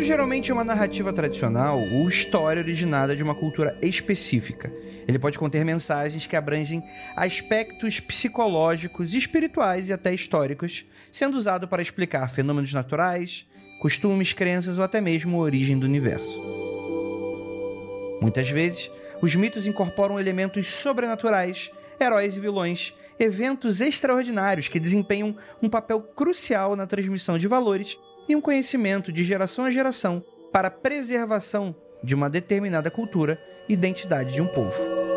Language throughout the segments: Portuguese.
geralmente é uma narrativa tradicional ou história originada de uma cultura específica. Ele pode conter mensagens que abrangem aspectos psicológicos, espirituais e até históricos, sendo usado para explicar fenômenos naturais, costumes, crenças ou até mesmo a origem do universo. Muitas vezes, os mitos incorporam elementos sobrenaturais, heróis e vilões, eventos extraordinários que desempenham um papel crucial na transmissão de valores e um conhecimento de geração a geração para a preservação de uma determinada cultura e identidade de um povo.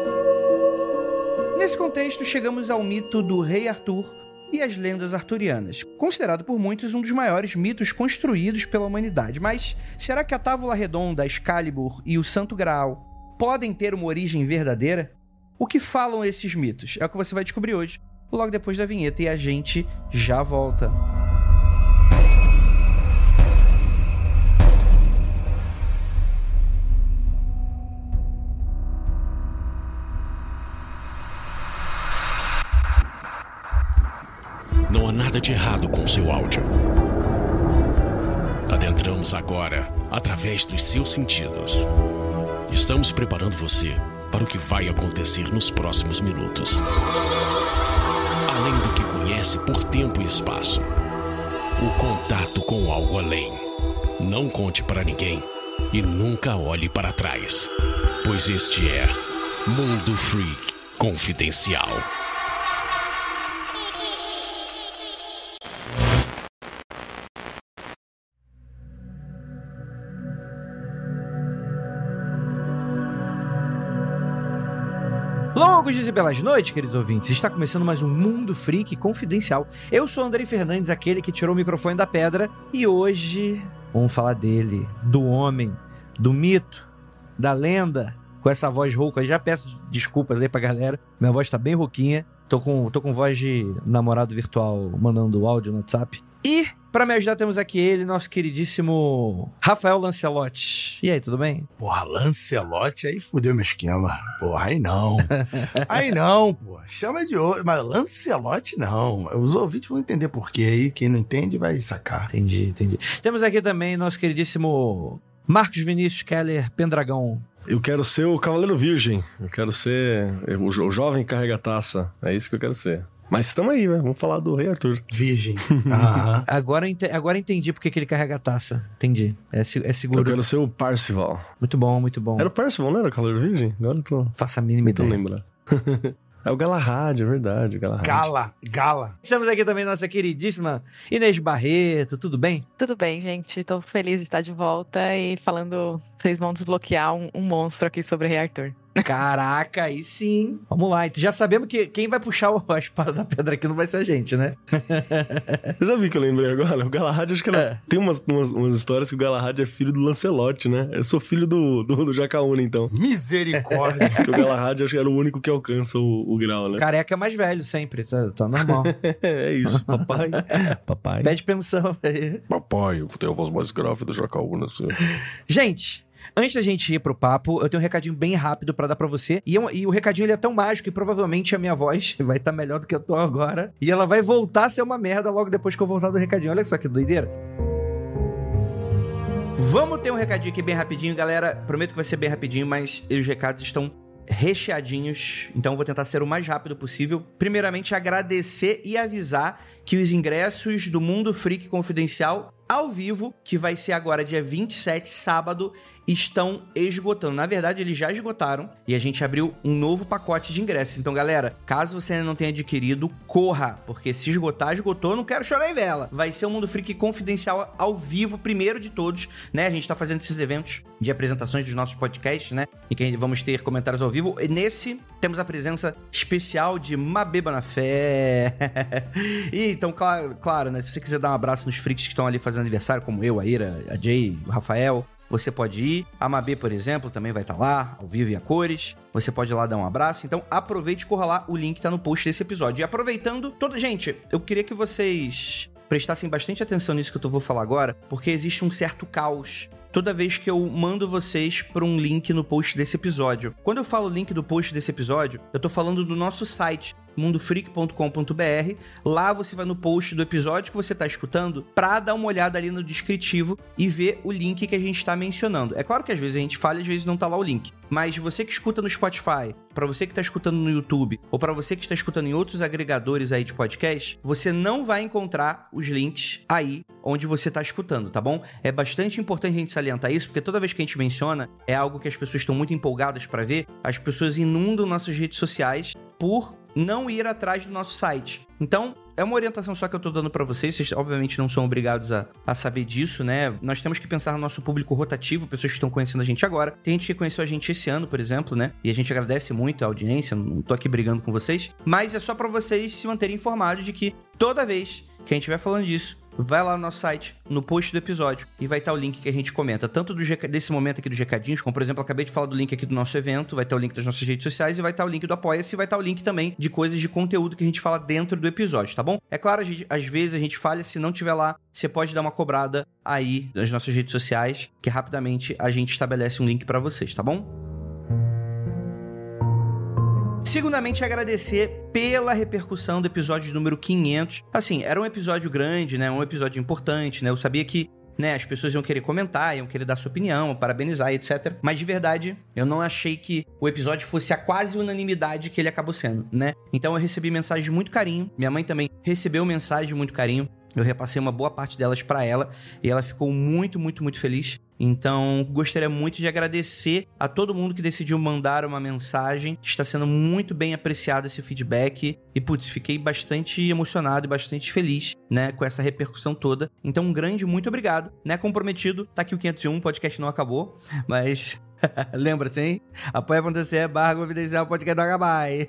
Nesse contexto, chegamos ao mito do Rei Arthur e as lendas arturianas, considerado por muitos um dos maiores mitos construídos pela humanidade. Mas será que a Távola Redonda, a Excalibur e o Santo Graal podem ter uma origem verdadeira? O que falam esses mitos? É o que você vai descobrir hoje, logo depois da vinheta, e a gente já volta. Não há nada de errado com seu áudio. Adentramos agora através dos seus sentidos. Estamos preparando você para o que vai acontecer nos próximos minutos. Além do que conhece por tempo e espaço, o contato com algo além. Não conte para ninguém e nunca olhe para trás, pois este é Mundo Freak Confidencial. Longos dias e belas noites, queridos ouvintes. Está começando mais um Mundo Freak Confidencial. Eu sou Andrei Fernandes, aquele que tirou o microfone da pedra. E hoje vamos falar dele, do homem, do mito, da lenda. Com essa voz rouca, eu já peço desculpas aí pra galera. Minha voz tá bem rouquinha. Tô com voz de namorado virtual mandando áudio no WhatsApp. E pra me ajudar temos aqui ele, nosso queridíssimo Rafael Lancelotti. E aí, tudo bem? Porra, Lancelotti, aí fudeu meu esquema. Porra, aí não. Aí não, porra. Chama de outro. Mas Lancelotti não. Os ouvintes vão entender por quê aí. Quem não entende vai sacar. Entendi. Temos aqui também nosso queridíssimo Marcos Vinícius Keller Pendragão. Eu quero ser o Cavaleiro Virgem. Eu quero ser o jovem carrega-taça. É isso que eu quero ser. Mas estamos aí, né? Vamos falar do Rei Arthur. Virgem. Agora entendi porque que ele carrega a taça. Entendi. É seguro. Eu quero ser o Parzival. Muito bom, muito bom. Era o Parzival, não era o Cavaleiro Virgem? Agora eu tô... Faça a mínima ideia. Não lembro. É o Galahad, é verdade. Gala. Estamos aqui também nossa queridíssima Inês Barreto. Tudo bem? Tudo bem, gente. Tô feliz de estar de volta e falando... Vocês vão desbloquear um monstro aqui sobre Rei Arthur. Caraca, aí sim. Vamos lá. Já sabemos que quem vai puxar a espada da pedra aqui não vai ser a gente, né? Você sabe o que eu lembrei agora? O Galahad, acho que tem umas histórias que o Galahad é filho do Lancelotti, né? Eu sou filho do Jacaúna, então. Misericórdia. Porque o Galahad, acho que era o único que alcança o grau, né? Careca é mais velho sempre, tá normal. É isso, papai. Pede pensão aí. Papai, eu tenho a voz mais grave do Jacaúna, senhor. Gente... Antes da gente ir pro papo, eu tenho um recadinho bem rápido pra dar pra você. E o recadinho ele é tão mágico que provavelmente a minha voz vai estar melhor do que eu tô agora. E ela vai voltar a ser uma merda logo depois que eu voltar do recadinho. Olha só que doideira. Vamos ter um recadinho aqui bem rapidinho, galera. Prometo que vai ser bem rapidinho, mas os recados estão recheadinhos, então eu vou tentar ser o mais rápido possível. Primeiramente, agradecer e avisar que os ingressos do Mundo Freak Confidencial ao vivo, que vai ser agora dia 27, sábado, estão esgotando. Na verdade, eles já esgotaram e a gente abriu um novo pacote de ingressos. Então, galera, caso você ainda não tenha adquirido, corra, porque se esgotar, esgotou, não quero chorar em vela. Vai ser o Mundo Freak Confidencial ao vivo, primeiro de todos, né? A gente tá fazendo esses eventos de apresentações dos nossos podcasts, né? Em que vamos ter comentários ao vivo. E nesse, temos a presença especial de Mabeba na Fé. E então, claro, né? Se você quiser dar um abraço nos freaks que estão ali fazendo aniversário, como eu, a Ira, a Jay, o Rafael, você pode ir. A Mabê, por exemplo, também vai estar lá, ao vivo e a cores. Você pode ir lá dar um abraço. Então, aproveite e corra lá. O link tá no post desse episódio. E aproveitando... Gente, eu queria que vocês prestassem bastante atenção nisso que eu vou falar agora, porque existe um certo caos toda vez que eu mando vocês para um link no post desse episódio. Quando eu falo link do post desse episódio, eu tô falando do nosso site, mundofreak.com.br. Lá você vai no post do episódio que você está escutando para dar uma olhada ali no descritivo e ver o link que a gente está mencionando. É claro que às vezes a gente fala e às vezes não tá lá o link, mas você que escuta no Spotify, para você que está escutando no YouTube ou para você que está escutando em outros agregadores aí de podcast, você não vai encontrar os links aí onde você está escutando, tá bom? É bastante importante a gente salientar isso, porque toda vez que a gente menciona, é algo que as pessoas estão muito empolgadas para ver, as pessoas inundam nossas redes sociais por não ir atrás do nosso site. Então, é uma orientação só que eu tô dando pra vocês obviamente não são obrigados a saber disso, né? Nós temos que pensar no nosso público rotativo, pessoas que estão conhecendo a gente agora. Tem gente que conheceu a gente esse ano, por exemplo, né? E a gente agradece muito a audiência, não tô aqui brigando com vocês, mas é só pra vocês se manterem informados de que toda vez que a gente estiver falando disso, vai lá no nosso site, no post do episódio, e vai estar o link que a gente comenta, tanto desse momento aqui dos recadinhos, como, por exemplo, eu acabei de falar do link aqui do nosso evento, vai estar o link das nossas redes sociais, e vai estar o link do Apoia-se, e vai estar o link também de coisas de conteúdo que a gente fala dentro do episódio, tá bom? É claro, às vezes a gente falha, se não tiver lá, você pode dar uma cobrada aí nas nossas redes sociais, que rapidamente a gente estabelece um link pra vocês, tá bom? Segundamente, agradecer pela repercussão do episódio número 500. Assim, era um episódio grande, né? Um episódio importante, né? Eu sabia que, né, as pessoas iam querer comentar, iam querer dar sua opinião, parabenizar, etc. Mas, de verdade, eu não achei que o episódio fosse a quase unanimidade que ele acabou sendo, né? Então, eu recebi mensagem de muito carinho. Minha mãe também recebeu mensagem de muito carinho. Eu repassei uma boa parte delas pra ela e ela ficou muito, muito, muito feliz. Então, gostaria muito de agradecer a todo mundo que decidiu mandar uma mensagem. Está sendo muito bem apreciado esse feedback. E, putz, fiquei bastante emocionado e bastante feliz, né, com essa repercussão toda. Então, um grande muito obrigado, né, comprometido. Tá aqui o 501, o podcast não acabou, mas... Lembra-se, hein? apoia.se/confidencial podcast do Agabai.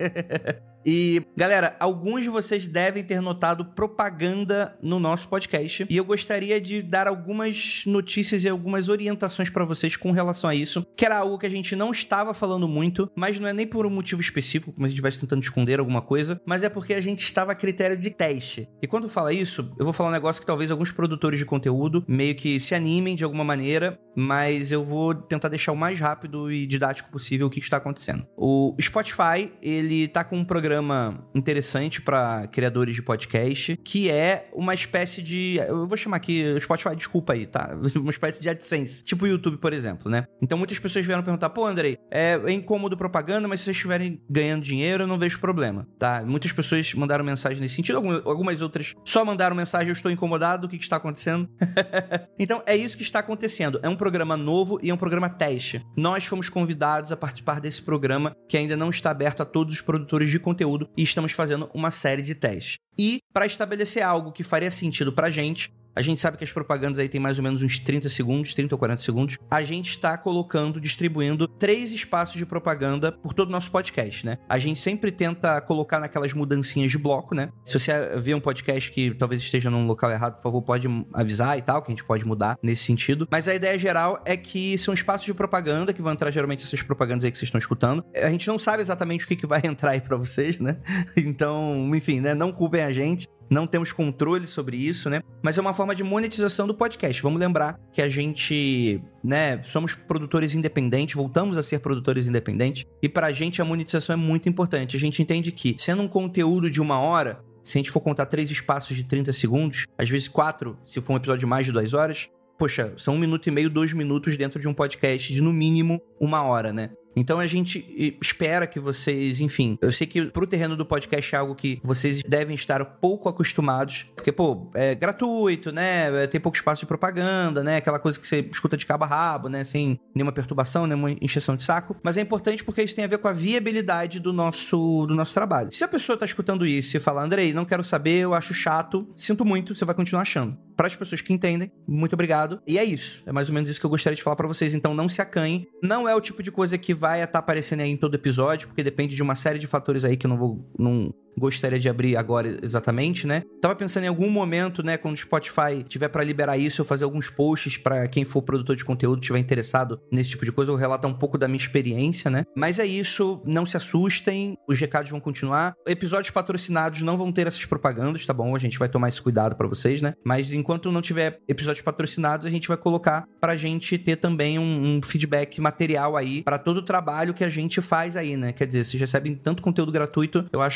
E, galera, alguns de vocês devem ter notado propaganda no nosso podcast. E eu gostaria de dar algumas notícias e algumas orientações pra vocês com relação a isso. Que era algo que a gente não estava falando muito, mas não é nem por um motivo específico, como se a gente estivesse tentando esconder alguma coisa, mas é porque a gente estava a critério de teste. E quando fala isso, eu vou falar um negócio que talvez alguns produtores de conteúdo meio que se animem de alguma maneira, mas eu vou tentar deixar o mais rápido e didático possível o que está acontecendo. O Spotify, ele tá com um programa interessante para criadores de podcast, que é uma espécie de... Eu vou chamar aqui... Spotify, desculpa aí, tá? Uma espécie de AdSense. Tipo o YouTube, por exemplo, né? Então, muitas pessoas vieram perguntar, pô, Andrei, é incômodo propaganda, mas se vocês estiverem ganhando dinheiro, eu não vejo problema, tá? Muitas pessoas mandaram mensagem nesse sentido, algumas outras só mandaram mensagem, eu estou incomodado, o que está acontecendo? Então, é isso que está acontecendo. É um programa novo e é um programa teste. Nós fomos convidados a participar desse programa, que ainda não está aberto a todos os produtores de conteúdo, e estamos fazendo uma série de testes. E, para estabelecer algo que faria sentido pra gente, a gente sabe que as propagandas aí tem mais ou menos uns 30 ou 40 segundos. A gente está distribuindo 3 espaços de propaganda por todo o nosso podcast, né? A gente sempre tenta colocar naquelas mudancinhas de bloco, né? Se você vê um podcast que talvez esteja num local errado, por favor, pode avisar e tal, que a gente pode mudar nesse sentido. Mas a ideia geral é que são espaços de propaganda, que vão entrar geralmente essas propagandas aí que vocês estão escutando. A gente não sabe exatamente o que vai entrar aí pra vocês, né? Então, enfim, né? Não culpem a gente. Não temos controle sobre isso, né? Mas é uma forma de monetização do podcast. Vamos lembrar que a gente, né, somos produtores independentes, voltamos a ser produtores independentes, e pra gente a monetização é muito importante. A gente entende que, sendo um conteúdo de 1 hora, se a gente for contar 3 espaços de 30 segundos, às vezes 4, se for um episódio de mais de 2 horas, poxa, são 1 minuto e meio, 2 minutos dentro de um podcast de, no mínimo, 1 hora, né? Então a gente espera que vocês, enfim, eu sei que pro terreno do podcast é algo que vocês devem estar pouco acostumados, porque, pô, é gratuito, né? Tem pouco espaço de propaganda, né? Aquela coisa que você escuta de cabo a rabo, né? Sem nenhuma perturbação, nenhuma encheção de saco. Mas é importante porque isso tem a ver com a viabilidade do nosso trabalho. Se a pessoa tá escutando isso e fala, Andrei, não quero saber, eu acho chato, sinto muito, você vai continuar achando. Para as pessoas que entendem, muito obrigado. E é isso. É mais ou menos isso que eu gostaria de falar pra vocês. Então não se acanhem. Não é o tipo de coisa que vai estar aparecendo aí em todo episódio, porque depende de uma série de fatores aí que eu não gostaria de abrir agora exatamente, né? Tava pensando em algum momento, né, quando o Spotify tiver para liberar isso, eu fazer alguns posts para quem for produtor de conteúdo, tiver interessado nesse tipo de coisa, eu relatar um pouco da minha experiência, né? Mas é isso, não se assustem, os recados vão continuar. Episódios patrocinados não vão ter essas propagandas, tá bom? A gente vai tomar esse cuidado para vocês, né? Mas enquanto não tiver episódios patrocinados, a gente vai colocar pra gente ter também um feedback material aí para todo o trabalho que a gente faz aí, né? Quer dizer, vocês recebem tanto conteúdo gratuito, eu acho que nada mais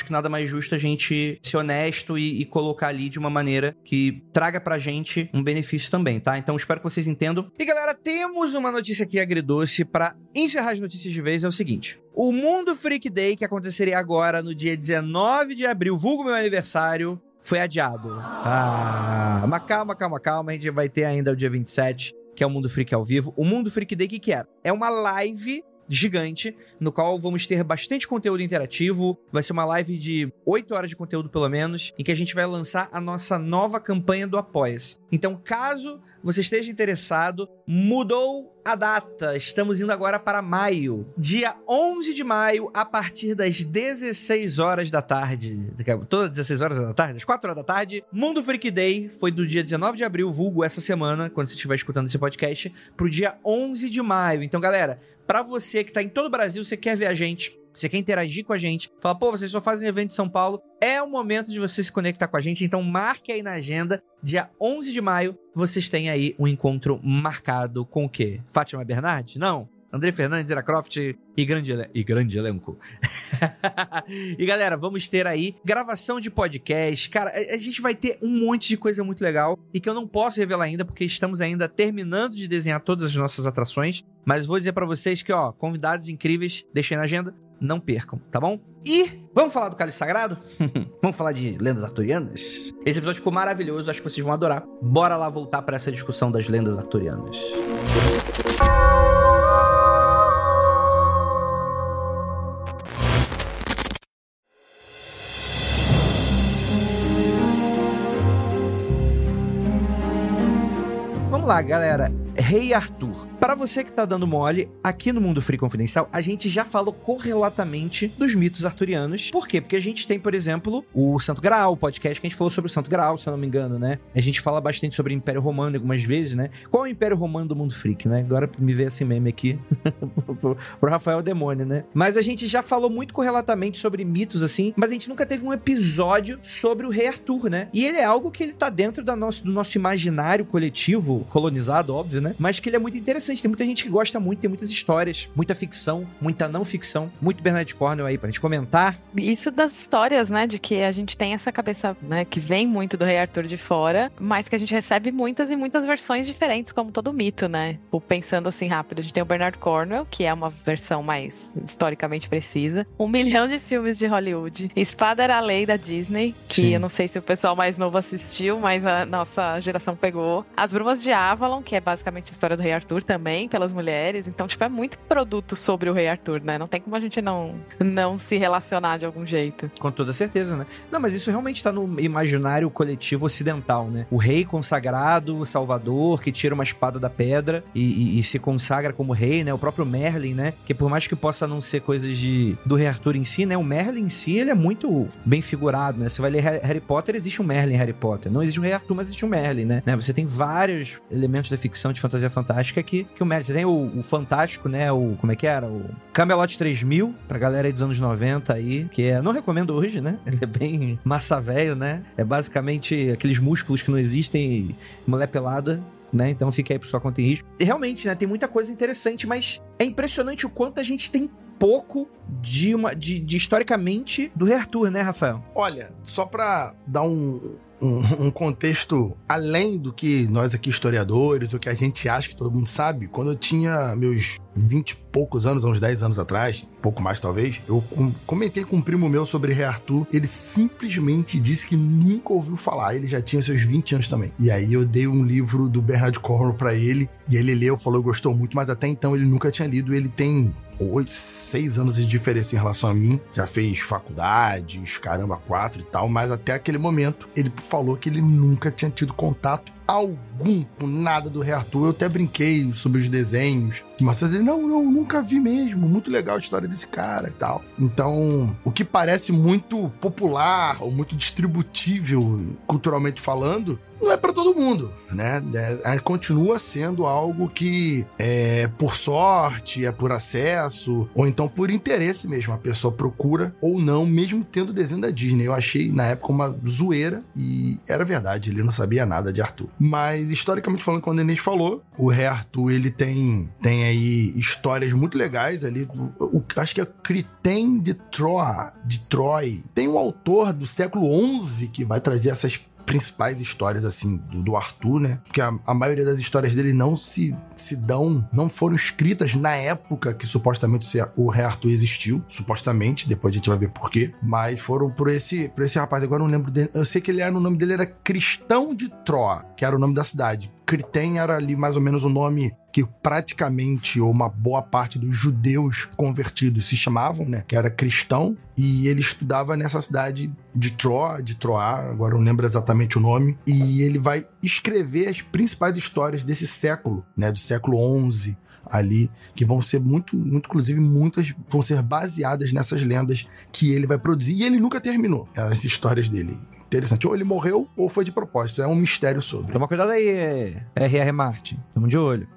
mais justo a gente ser honesto e colocar ali de uma maneira que traga pra gente um benefício também, tá? Então espero que vocês entendam. E galera, temos uma notícia aqui agridoce pra encerrar as notícias de vez, é o seguinte. O Mundo Freak Day, que aconteceria agora no dia 19 de abril, vulgo meu aniversário, foi adiado. Mas calma, a gente vai ter ainda o dia 27, que é o Mundo Freak ao vivo. O Mundo Freak Day, o que é? É uma live gigante, no qual vamos ter bastante conteúdo interativo. Vai ser uma live de 8 horas de conteúdo, pelo menos, em que a gente vai lançar a nossa nova campanha do Apoia-se. Então, caso você esteja interessado, mudou a data. Estamos indo agora para maio. Dia 11 de maio, a partir das 16 horas da tarde. Todas 16 horas da tarde? Às 4 horas da tarde. Mundo Freak Day foi do dia 19 de abril, vulgo essa semana, quando você estiver escutando esse podcast, pro dia 11 de maio. Então, galera, pra você que tá em todo o Brasil, você quer ver a gente, você quer interagir com a gente, fala, pô, vocês só fazem evento em São Paulo, é o momento de você se conectar com a gente, então marque aí na agenda, dia 11 de maio, vocês têm aí um encontro marcado com o quê? Fátima Bernardes? Não. André Fernandes, Ira Croft e grande elenco. E galera, vamos ter aí gravação de podcast. Cara, a gente vai ter um monte de coisa muito legal e que eu não posso revelar ainda porque estamos ainda terminando de desenhar todas as nossas atrações. Mas vou dizer pra vocês que, ó, convidados incríveis, deixem na agenda, não percam, tá bom? E vamos falar do Cálice Sagrado? Vamos falar de lendas arturianas? Esse episódio ficou maravilhoso, acho que vocês vão adorar. Bora lá voltar pra essa discussão das lendas arturianas. Vamos lá, galera. Rei Arthur. Para você que tá dando mole, aqui no Mundo Freak Confidencial, a gente já falou correlatamente dos mitos arturianos. Por quê? Porque a gente tem, por exemplo, o Santo Graal, o podcast que a gente falou sobre o Santo Graal, se eu não me engano, né? A gente fala bastante sobre o Império Romano algumas vezes, né? Qual é o Império Romano do Mundo Freak, né? Agora me veio esse meme aqui pro Rafael Demônio, né? Mas a gente já falou muito correlatamente sobre mitos, assim, mas a gente nunca teve um episódio sobre o Rei Arthur, né? E ele é algo que ele tá dentro do nosso imaginário coletivo, colonizado, óbvio, né? Mas que ele é muito interessante. Tem muita gente que gosta muito, tem muitas histórias, muita ficção, muita não ficção, muito Bernard Cornwell aí pra gente comentar. Isso das histórias, né, de que a gente tem essa cabeça, né, que vem muito do Rei Arthur de fora, mas que a gente recebe muitas e muitas versões diferentes, como todo mito, né? Pensando assim rápido, a gente tem o Bernard Cornwell, que é uma versão mais historicamente precisa, 1 milhão de filmes de Hollywood, Espada era a Lei da Disney, que Sim. Eu não sei se o pessoal mais novo assistiu, mas a nossa geração pegou, As Brumas de Avalon, que é basicamente a história do Rei Arthur também, pelas mulheres. Então, tipo, é muito produto sobre o Rei Arthur, né? Não tem como a gente não se relacionar de algum jeito. Com toda certeza, né? Não, mas isso realmente tá no imaginário coletivo ocidental, né? O rei consagrado, o salvador, que tira uma espada da pedra e se consagra como rei, né? O próprio Merlin, né? Que por mais que possa não ser coisas do Rei Arthur em si, né? O Merlin em si, ele é muito bem figurado, né? Você vai ler Harry Potter, existe um Merlin em Harry Potter. Não existe um Rei Arthur, mas existe um Merlin, né? Você tem vários elementos da ficção de fantasia fantástica que o Merlin... Você tem o fantástico, né? Como é que era? O Camelot 3000, pra galera aí dos anos 90 aí, que não recomendo hoje, né? Ele é bem massa velho, né? É basicamente aqueles músculos que não existem, mulher pelada, né? Então fica aí por sua conta em risco. E realmente, né? Tem muita coisa interessante, mas é impressionante o quanto a gente tem pouco de historicamente do Rei Arthur, né, Rafael? Olha, só pra dar um contexto além do que nós aqui historiadores, o que a gente acha que todo mundo sabe, quando eu tinha meus 20 e poucos anos, uns 10 anos atrás, um pouco mais talvez, eu comentei com um primo meu sobre Rei Arthur, ele simplesmente disse que nunca ouviu falar, ele já tinha seus 20 anos também. E aí eu dei um livro do Bernard Cornwell pra ele, e ele leu, falou, gostou muito, mas até então ele nunca tinha lido, ele tem 6 anos de diferença em relação a mim, já fez faculdades, 4 e tal, mas até aquele momento ele falou que ele nunca tinha tido contato algum com nada do Rei Arthur. Eu até brinquei sobre os desenhos, mas ele, não, nunca vi mesmo, muito legal a história desse cara e tal. Então, o que parece muito popular ou muito distributível culturalmente falando, não é pra todo mundo, né? Continua sendo algo que é por sorte, é por acesso, ou então por interesse mesmo. A pessoa procura ou não, mesmo tendo desenho da Disney. Eu achei, na época, uma zoeira e era verdade, ele não sabia nada de Arthur. Mas, historicamente falando, como o Denis falou, o Rei Arthur, ele tem aí histórias muito legais ali. Acho que é Critem de Troy. Tem um autor do século XI que vai trazer essas principais histórias, assim, do Arthur, né? Porque a maioria das histórias dele não não foram escritas na época que supostamente o Rei Arthur existiu, supostamente, depois a gente vai ver por quê, mas foram por esse rapaz, agora eu não lembro dele, eu sei que o nome dele era Cristão de Troia, que era o nome da cidade. Critem era ali mais ou menos o nome que praticamente, ou uma boa parte dos judeus convertidos se chamavam, né? Que era cristão, e ele estudava nessa cidade de Troia, agora eu não lembro exatamente o nome, e ele vai escrever as principais histórias desse século, né? Do século XI ali, que vão ser inclusive muitas vão ser baseadas nessas lendas que ele vai produzir, e ele nunca terminou as histórias dele. Interessante, ou ele morreu ou foi de propósito, é um mistério sobre. Toma cuidado aí, R.R. Martin, tamo de olho.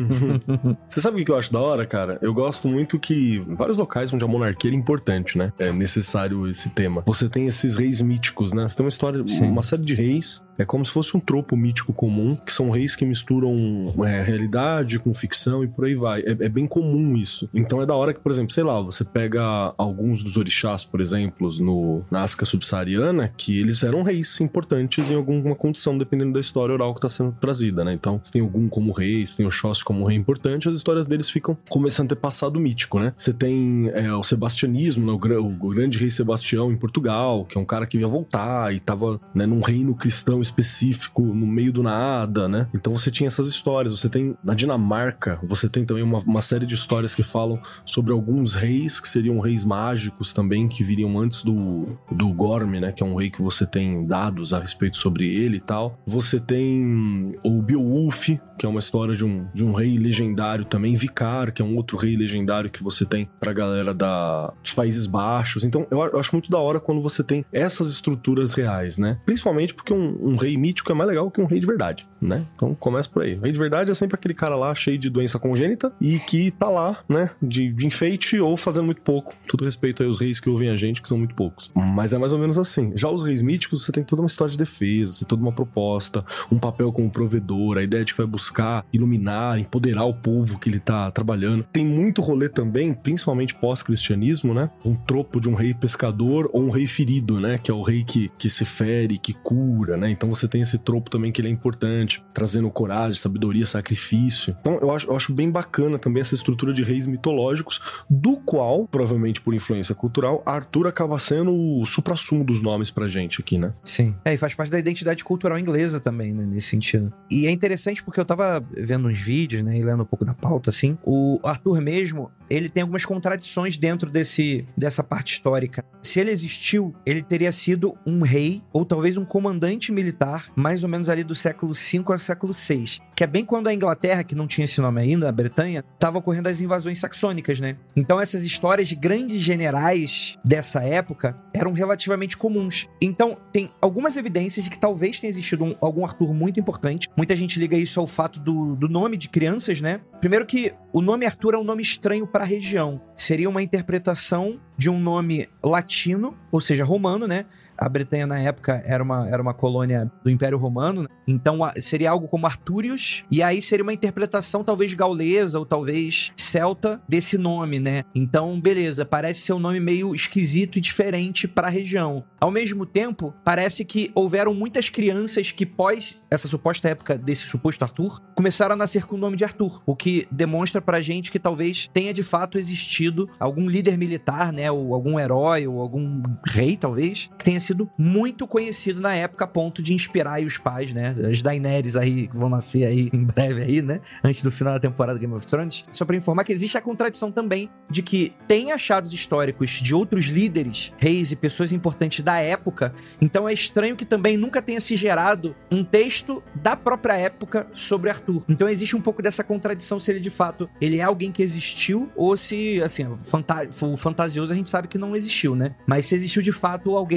Você sabe o que eu acho da hora, cara? Eu gosto muito que em vários locais onde a monarquia é importante, né? É necessário esse tema. Você tem esses reis míticos, né? Você tem uma história, uma série de reis, é como se fosse um tropo mítico comum, que são reis que misturam realidade com ficção e por aí vai. É bem comum isso. Então é da hora que, por exemplo, sei lá, você pega alguns dos orixás, por exemplo, na África subsaariana, que eles eram reis importantes em alguma condição, dependendo da história oral que está sendo trazida, né? Então, você tem Ogum como rei, você tem o Xóssi como rei importante, as histórias deles ficam começando a ter passado mítico, né? Você tem o sebastianismo, né? O grande rei Sebastião em Portugal, que é um cara que ia voltar e estava, né, num reino cristão específico, no meio do nada, né? Então você tinha essas histórias. Você tem, na Dinamarca, você tem também uma série de histórias que falam sobre alguns reis, que seriam reis mágicos também, que viriam antes do Gorm, né? Que é um rei que você tem dados a respeito sobre ele e tal. Você tem o Beowulf, que é uma história de um rei legendário também, Vicar, que é um outro rei legendário que você tem pra galera dos Países Baixos. Então, eu acho muito da hora quando você tem essas estruturas reais, né? Principalmente porque um rei mítico é mais legal que um rei de verdade, né? Então, começa por aí. O rei de verdade é sempre aquele cara lá cheio de doença congênita e que tá lá, né? De enfeite ou fazendo muito pouco. Tudo respeito aí aos reis que ouvem a gente, que são muito poucos. Mas é mais ou menos assim. Já os reis míticos, você tem toda uma história de defesa, você tem toda uma proposta, um papel como provedor, a ideia de que vai buscar iluminar, empoderar o povo que ele tá trabalhando. Tem muito rolê também, principalmente pós-cristianismo, né? Um tropo de um rei pescador ou um rei ferido, né? Que é o rei que se fere, que cura, né? Então você tem esse tropo também que ele é importante, trazendo coragem, sabedoria, sacrifício. Então eu acho bem bacana também essa estrutura de reis mitológicos, do qual, provavelmente por influência cultural, Arthur acaba sendo o suprassumo dos nomes pra gente aqui, né? Sim. E faz parte da identidade cultural inglesa também, né, nesse sentido. E é interessante porque eu tava vendo uns vídeos, né, e lendo um pouco da pauta, assim. O Arthur mesmo, ele tem algumas contradições dentro dessa parte histórica. Se ele existiu, ele teria sido um rei, ou talvez um comandante militar, mais ou menos ali do século V ao século VI. Que é bem quando a Inglaterra, que não tinha esse nome ainda, a Bretanha, tava ocorrendo as invasões saxônicas, né? Então essas histórias de grandes generais dessa época eram relativamente comuns. Então, tem algumas evidências de que talvez tenha existido algum Arthur muito importante. Muita gente liga isso ao fato do nome de crianças, né? Primeiro que o nome Arthur é um nome estranho para a região. Seria uma interpretação de um nome latino, ou seja, romano, né? A Bretanha, na época, era uma colônia do Império Romano, né? Então seria algo como Artúrios, e aí seria uma interpretação talvez gaulesa ou talvez celta desse nome, né? Então, beleza, parece ser um nome meio esquisito e diferente para a região. Ao mesmo tempo, parece que houveram muitas crianças que, pós essa suposta época desse suposto Arthur, começaram a nascer com o nome de Arthur, o que demonstra pra gente que talvez tenha de fato existido algum líder militar, né? Ou algum herói, ou algum rei, talvez, que tenha sido muito conhecido na época a ponto de inspirar aí os pais, né? As Daenerys aí, que vão nascer aí em breve aí, né? Antes do final da temporada do Game of Thrones. Só pra informar que existe a contradição também de que tem achados históricos de outros líderes, reis e pessoas importantes da época, então é estranho que também nunca tenha se gerado um texto da própria época sobre Arthur. Então existe um pouco dessa contradição se ele de fato, ele é alguém que existiu ou se, assim, o fantasioso a gente sabe que não existiu, né? Mas se existiu de fato alguém que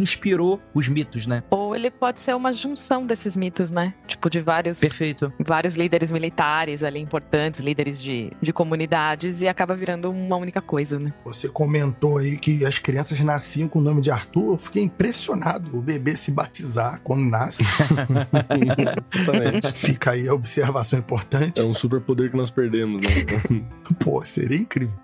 inspirou os mitos, né? Ou ele pode ser uma junção desses mitos, né? Tipo, de vários líderes militares ali importantes, líderes de comunidades, e acaba virando uma única coisa, né? Você comentou aí que as crianças nasciam com o nome de Arthur. Eu fiquei impressionado o bebê se batizar quando nasce. Fica aí a observação importante. É um superpoder que nós perdemos, né? Pô, seria incrível.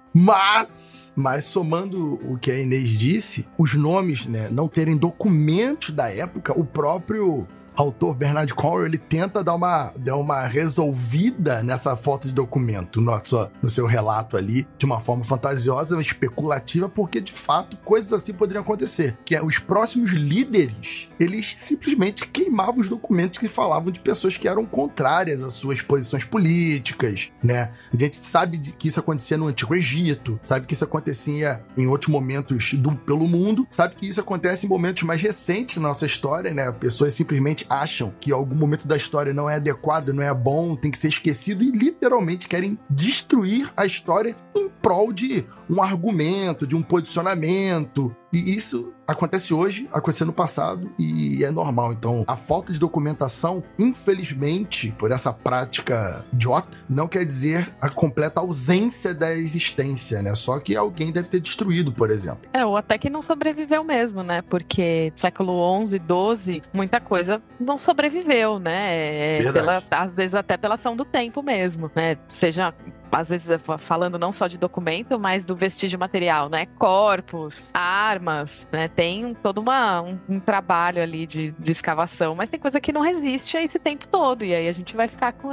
Mas somando o que a Inês disse, os nomes, né, não terem documentos da época, o próprio autor Bernard Cornwell, ele tenta dar uma resolvida nessa falta de documento no seu relato ali, de uma forma fantasiosa, especulativa, porque de fato coisas assim poderiam acontecer. Que é, os próximos líderes, eles simplesmente queimavam os documentos que falavam de pessoas que eram contrárias às suas posições políticas, né? A gente sabe que isso acontecia no Antigo Egito, sabe que isso acontecia em outros momentos pelo mundo, sabe que isso acontece em momentos mais recentes na nossa história, né? Pessoas simplesmente acham que algum momento da história não é adequado, não é bom, tem que ser esquecido e literalmente querem destruir a história em prol de um argumento, de um posicionamento. E isso acontece hoje, aconteceu no passado e é normal. Então, a falta de documentação, infelizmente, por essa prática idiota, não quer dizer a completa ausência da existência, né? Só que alguém deve ter destruído, por exemplo. Ou até que não sobreviveu mesmo, né? Porque século XI, XII, muita coisa não sobreviveu, né? Às vezes até pela ação do tempo mesmo, né? Seja, às vezes, falando não só de documento, mas do vestígio material, né? Corpos, armas, né? Tem todo um trabalho ali de escavação, mas tem coisa que não resiste a esse tempo todo, e aí a gente vai ficar com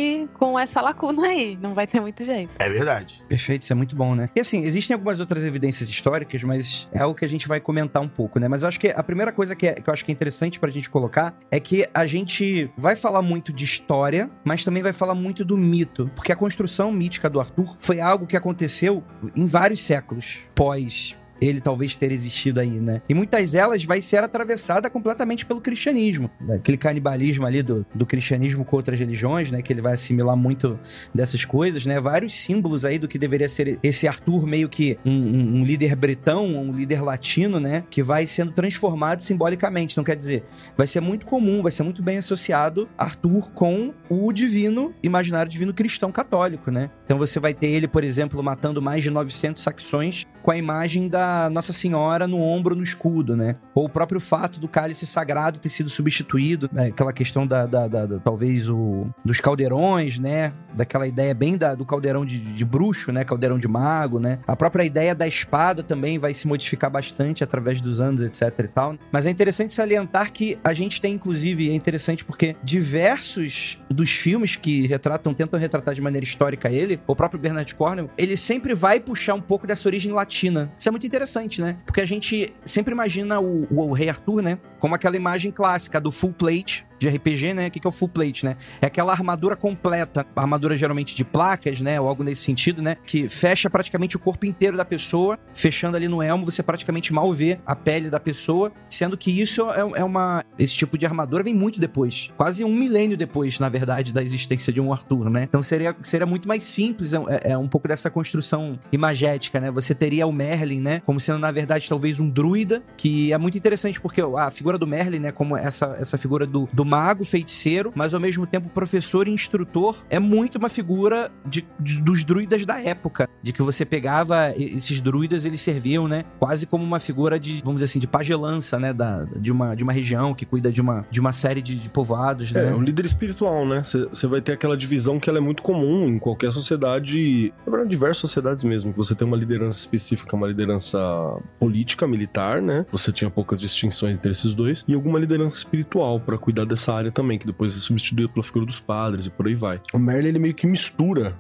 essa lacuna aí, não vai ter muito jeito. É verdade. Perfeito, isso é muito bom, né? E assim, existem algumas outras evidências históricas, mas é algo que a gente vai comentar um pouco, né? Mas eu acho que a primeira coisa que eu acho que é interessante pra gente colocar é que a gente vai falar muito de história, mas também vai falar muito do mito, porque a construção mítica do Arthur foi algo que aconteceu em vários séculos pós ele talvez ter existido aí, né? E muitas delas vai ser atravessada completamente pelo cristianismo. Aquele canibalismo ali do cristianismo com outras religiões, né? Que ele vai assimilar muito dessas coisas, né? Vários símbolos aí do que deveria ser esse Arthur, meio que um líder bretão, um líder latino, né? Que vai sendo transformado simbolicamente. Então, quer dizer, vai ser muito comum, vai ser muito bem associado Arthur com o imaginário divino cristão católico, né? Então você vai ter ele, por exemplo, matando mais de 900 saxões com a imagem da Nossa Senhora no ombro, no escudo, né? Ou o próprio fato do cálice sagrado ter sido substituído, né? Aquela questão talvez dos caldeirões, né? Daquela ideia bem do caldeirão de bruxo, né? Caldeirão de mago, né? A própria ideia da espada também vai se modificar bastante através dos anos, etc e tal. Mas é interessante salientar que a gente tem, inclusive, é interessante porque diversos dos filmes que tentam retratar de maneira histórica ele, o próprio Bernard Cornwell, ele sempre vai puxar um pouco dessa origem latina. Isso é muito interessante, né? Porque a gente sempre imagina o Rei Arthur, né? Como aquela imagem clássica do full plate de RPG, né? O que é o full plate, né? É aquela armadura completa, armadura geralmente de placas, né? Ou algo nesse sentido, né? Que fecha praticamente o corpo inteiro da pessoa, fechando ali no elmo, você praticamente mal vê a pele da pessoa, sendo que isso esse tipo de armadura vem muito depois, quase 1 milênio depois, na verdade, da existência de um Arthur, né? Então seria muito mais simples, é um pouco dessa construção imagética, né? Você teria o Merlin, né? Como sendo, na verdade, talvez um druida, que é muito interessante, porque a figura do Merlin, né? Como essa figura do mago, feiticeiro, mas ao mesmo tempo professor e instrutor, é muito uma figura dos druidas da época, de que você pegava esses druidas, eles serviam, né, quase como uma figura vamos dizer assim, de pagelança, né, de uma região que cuida de uma série de povoados, né? É um líder espiritual, né? Você vai ter aquela divisão que ela é muito comum em qualquer sociedade, na verdade, diversas sociedades mesmo, que você tem uma liderança específica, uma liderança política, militar, né? Você tinha poucas distinções entre esses dois, e alguma liderança espiritual para cuidar dessa área também, que depois é substituída pela figura dos padres e por aí vai. O Merlin, ele meio que mistura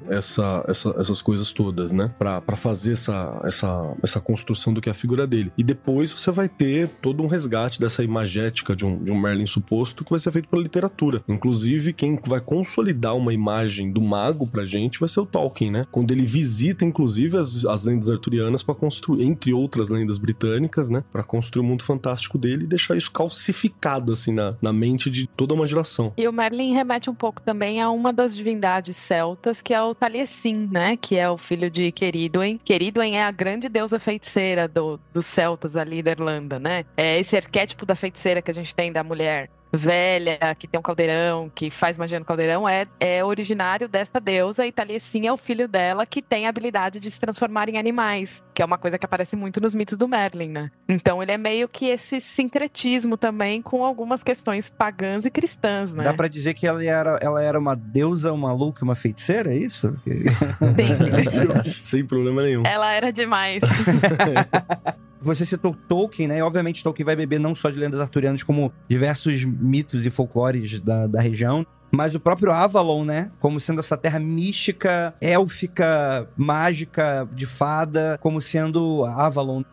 essas coisas todas, né? Pra fazer essa construção do que é a figura dele. E depois você vai ter todo um resgate dessa imagética de um Merlin suposto que vai ser feito pela literatura. Inclusive, quem vai consolidar uma imagem do mago pra gente vai ser o Tolkien, né? Quando ele visita, inclusive, as lendas arturianas pra construir, entre outras lendas britânicas, né? Pra construir o mundo fantástico dele e deixar isso calcificado, assim, na mente de toda uma geração. E o Merlin remete um pouco também a uma das divindades celtas, que é o Taliesin, né? Que é o filho de Queridwen. Queridwen é a grande deusa feiticeira dos celtas ali da Irlanda, né? É esse arquétipo da feiticeira que a gente tem da mulher velha, que tem um caldeirão, que faz magia no caldeirão, é originário desta deusa, e Taliesin é o filho dela, que tem a habilidade de se transformar em animais, que é uma coisa que aparece muito nos mitos do Merlin, né? Então ele é meio que esse sincretismo também com algumas questões pagãs e cristãs, né? Dá pra dizer que ela era uma deusa, uma maluca, uma feiticeira, é isso? Sim. Sem problema nenhum. Ela era demais. Você citou Tolkien, né? E obviamente Tolkien vai beber não só de lendas arturianas, como diversos mitos e folclores da região, mas o próprio Avalon, né? Como sendo essa terra mística, élfica, mágica, de fada, como sendo Avalon.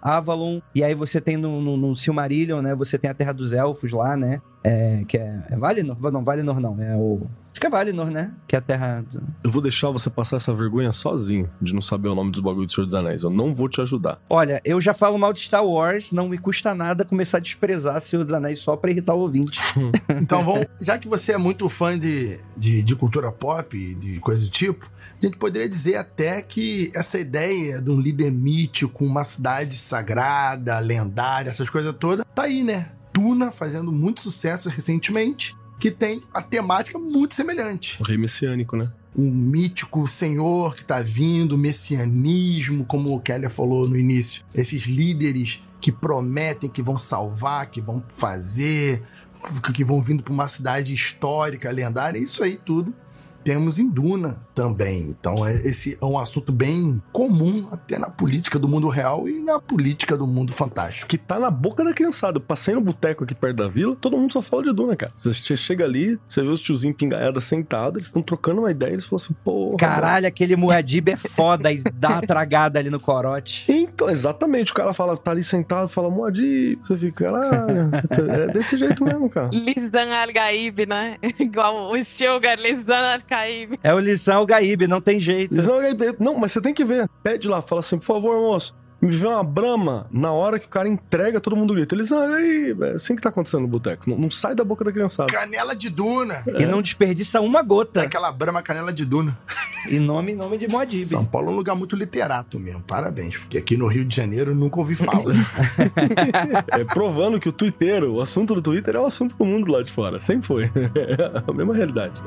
E aí você tem no Silmarillion, né? Você tem a Terra dos Elfos lá, né? Que é Valinor? Não, Valinor não. Acho que é Valinor, né? Que é a terra... Eu vou deixar você passar essa vergonha sozinho, de não saber o nome dos bagulhos do Senhor dos Anéis. Eu não vou te ajudar. Olha, eu já falo mal de Star Wars, não me custa nada começar a desprezar Senhor dos Anéis só pra irritar o ouvinte. Então, já que você é muito fã de cultura pop, de coisa do tipo, a gente poderia dizer até que essa ideia de um líder mítico, uma cidade sagrada, lendária, essas coisas todas, tá aí, né? Duna fazendo muito sucesso recentemente, que tem a temática muito semelhante. O rei messiânico, né? Um mítico senhor que tá vindo, messianismo, como o Keller falou no início. Esses líderes que prometem que vão salvar, que vão fazer, que vão vindo para uma cidade histórica, lendária, isso aí tudo temos em Duna também. Então esse é um assunto bem comum até na política do mundo real e na política do mundo fantástico. Que tá na boca da criançada. Eu passei no boteco aqui perto da vila, todo mundo só fala de Duna, cara. Você chega ali, você vê os tiozinhos pingaiada sentados, eles estão trocando uma ideia, eles falam assim, porra... Caralho, aquele Muad'Dib é foda e dá uma tragada ali no corote. Então, exatamente, o cara fala, tá ali sentado, fala Muad'Dib, você fica, caralho, é desse jeito mesmo, cara. Lisan Al-Gaib, né? Igual o Stilgar, Lisan Al-Gaib. É o Lisan Al-Gaib, não tem jeito. Lisan Al-Gaib, não, mas você tem que ver. Pede lá, fala assim, por favor, moço, me vê uma brama. Na hora que o cara entrega, todo mundo grita. Lisan Al-Gaib, é assim que tá acontecendo no boteco. Não sai da boca da criançada. Canela de Duna. E não desperdiça uma gota. É aquela brama canela de Duna. E nome de Muad'Dib. São Paulo é um lugar muito literato mesmo, parabéns. Porque aqui no Rio de Janeiro eu nunca ouvi falar. Provando que o assunto do Twitter é o assunto do mundo lá de fora. Sempre foi. É a mesma realidade.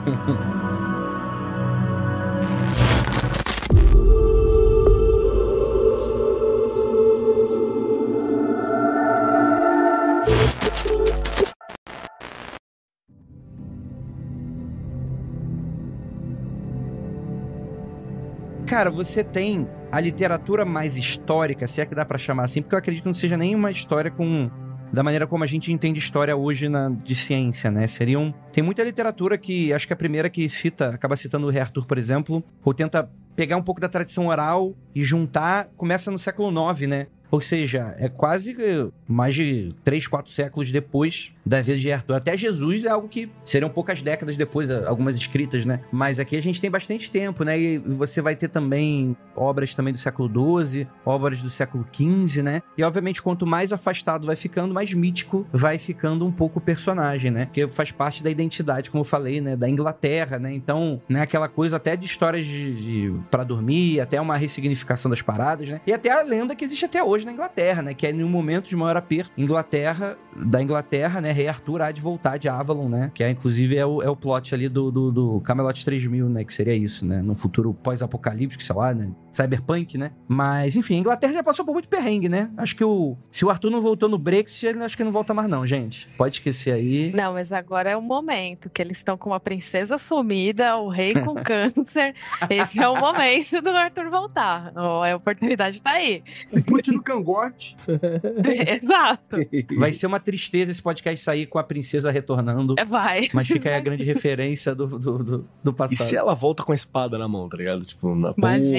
Cara, você tem a literatura mais histórica, se é que dá pra chamar assim, porque eu acredito que não seja nenhuma história da maneira como a gente entende história hoje de ciência, né? Tem muita literatura que, acho que a primeira que acaba citando o Rei Arthur, por exemplo, ou tenta pegar um pouco da tradição oral e juntar, começa no século IX, né? Ou seja, é quase mais de 3, 4 séculos depois da vida de Arthur. Até Jesus é algo que seriam poucas décadas depois, algumas escritas, né? Mas aqui a gente tem bastante tempo, né? E você vai ter também obras também do século XII, obras do século XV, né? E obviamente quanto mais afastado vai ficando, mais mítico vai ficando um pouco o personagem, né? Porque faz parte da identidade, como eu falei, né? Da Inglaterra, né? Então, né? Aquela coisa até de histórias pra dormir, até uma ressignificação das paradas, né? E até a lenda que existe até hoje na Inglaterra, né? Que é em um momento de maior aperto, da Inglaterra, né? Rei Arthur há de voltar de Avalon, né? Que inclusive é o plot ali do Camelot 3000, né? Que seria isso, né? Num futuro pós-apocalíptico, sei lá, né? Cyberpunk, né? Mas, enfim, a Inglaterra já passou por muito perrengue, né? Acho que se o Arthur não voltou no Brexit, acho que não volta mais não, gente. Pode esquecer aí. Não, mas agora é o momento que eles estão com uma princesa sumida, o rei com câncer. Esse é o momento do Arthur voltar. A oportunidade tá aí. Um put no cangote. Exato. Vai ser uma tristeza esse podcast sair com a princesa retornando. Vai. Mas fica aí a grande referência do passado. E se ela volta com a espada na mão, tá ligado? Tipo, Imagina. Porra,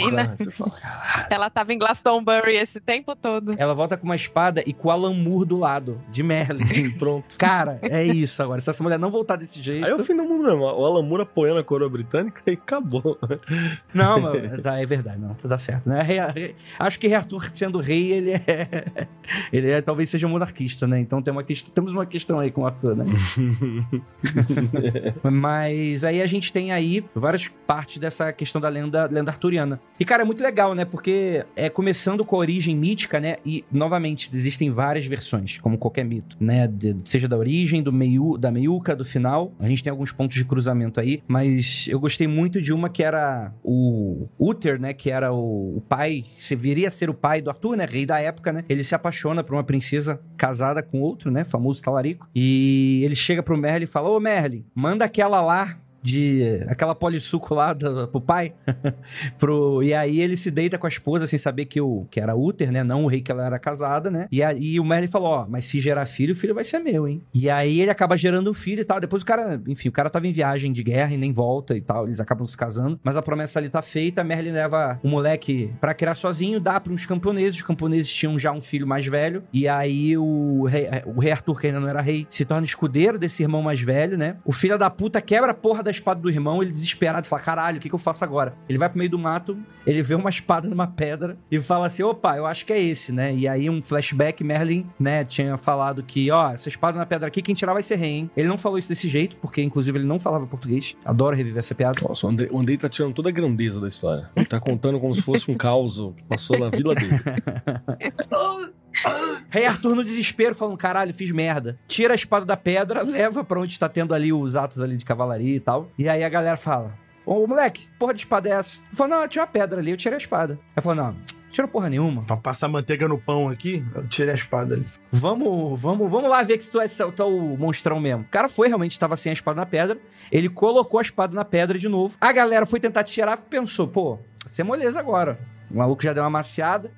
Você fala, caralho. Ela tava em Glastonbury esse tempo todo. Ela volta com uma espada e com o Alan Moore do lado, de Merlin. Pronto. Cara, é isso agora. Se essa mulher não voltar desse jeito... Aí é o fim do mundo mesmo. O Alan Moore apoiando a coroa britânica e acabou. Não, mas é verdade, não, tá certo, né? Acho que Rei Arthur, sendo rei, ele talvez seja um monarquista, né? Então temos uma questão aí com o Arthur, né? Mas aí a gente tem aí várias partes dessa questão da lenda arturiana. E, cara, é muito legal, né? Porque começando com a origem mítica, né? E, novamente, existem várias versões, como qualquer mito, né? Seja da origem, da meiuca, do final. A gente tem alguns pontos de cruzamento aí, mas eu gostei muito de uma que era o Uther, né? Que era o pai, viria a ser o pai do Arthur, né? Rei da época, né? Ele se apaixona por uma princesa casada com outro, né? Famoso talarico. E ele chega pro Merlin e fala: ô Merlin, manda aquela lá aquela polissuco lá pro pai. E aí ele se deita com a esposa sem saber que era Uther, né? Não o rei que ela era casada, né? E aí o Merlin falou: ó, mas se gerar filho, o filho vai ser meu, hein? E aí ele acaba gerando um filho e tal. Depois o cara tava em viagem de guerra e nem volta e tal. Eles acabam se casando. Mas a promessa ali tá feita. Merlin leva o moleque pra criar sozinho, dá pra uns camponeses. Os camponeses tinham já um filho mais velho. E aí o rei Arthur, que ainda não era rei, se torna escudeiro desse irmão mais velho, né? O filho da puta quebra a porra da espada do irmão, ele desesperado fala: caralho, o que eu faço agora? Ele vai pro meio do mato, ele vê uma espada numa pedra e fala assim: opa, eu acho que é esse, né? E aí um flashback, Merlin, né, tinha falado que, ó, essa espada na pedra aqui, quem tirar vai ser rei, hein? Ele não falou isso desse jeito, porque inclusive ele não falava português. Adoro reviver essa piada. Nossa, o Andrei tá tirando toda a grandeza da história. Ele tá contando como se fosse um caos que passou na vila dele. Rei Arthur no desespero, falando: caralho, fiz merda. Tira a espada da pedra, leva pra onde tá tendo ali os atos ali de cavalaria e tal. E aí a galera fala: ô moleque, porra de espada é essa? Ele falou: não, tinha uma pedra ali, eu tirei a espada. Ele falou: não, tira porra nenhuma. Pra passar manteiga no pão aqui, eu tirei a espada ali. Vamos lá ver que se tu é o monstrão mesmo. O cara estava sem a espada na pedra, ele colocou a espada na pedra de novo. A galera foi tentar tirar e pensou: pô, vai ser moleza agora. O maluco já deu uma maciada.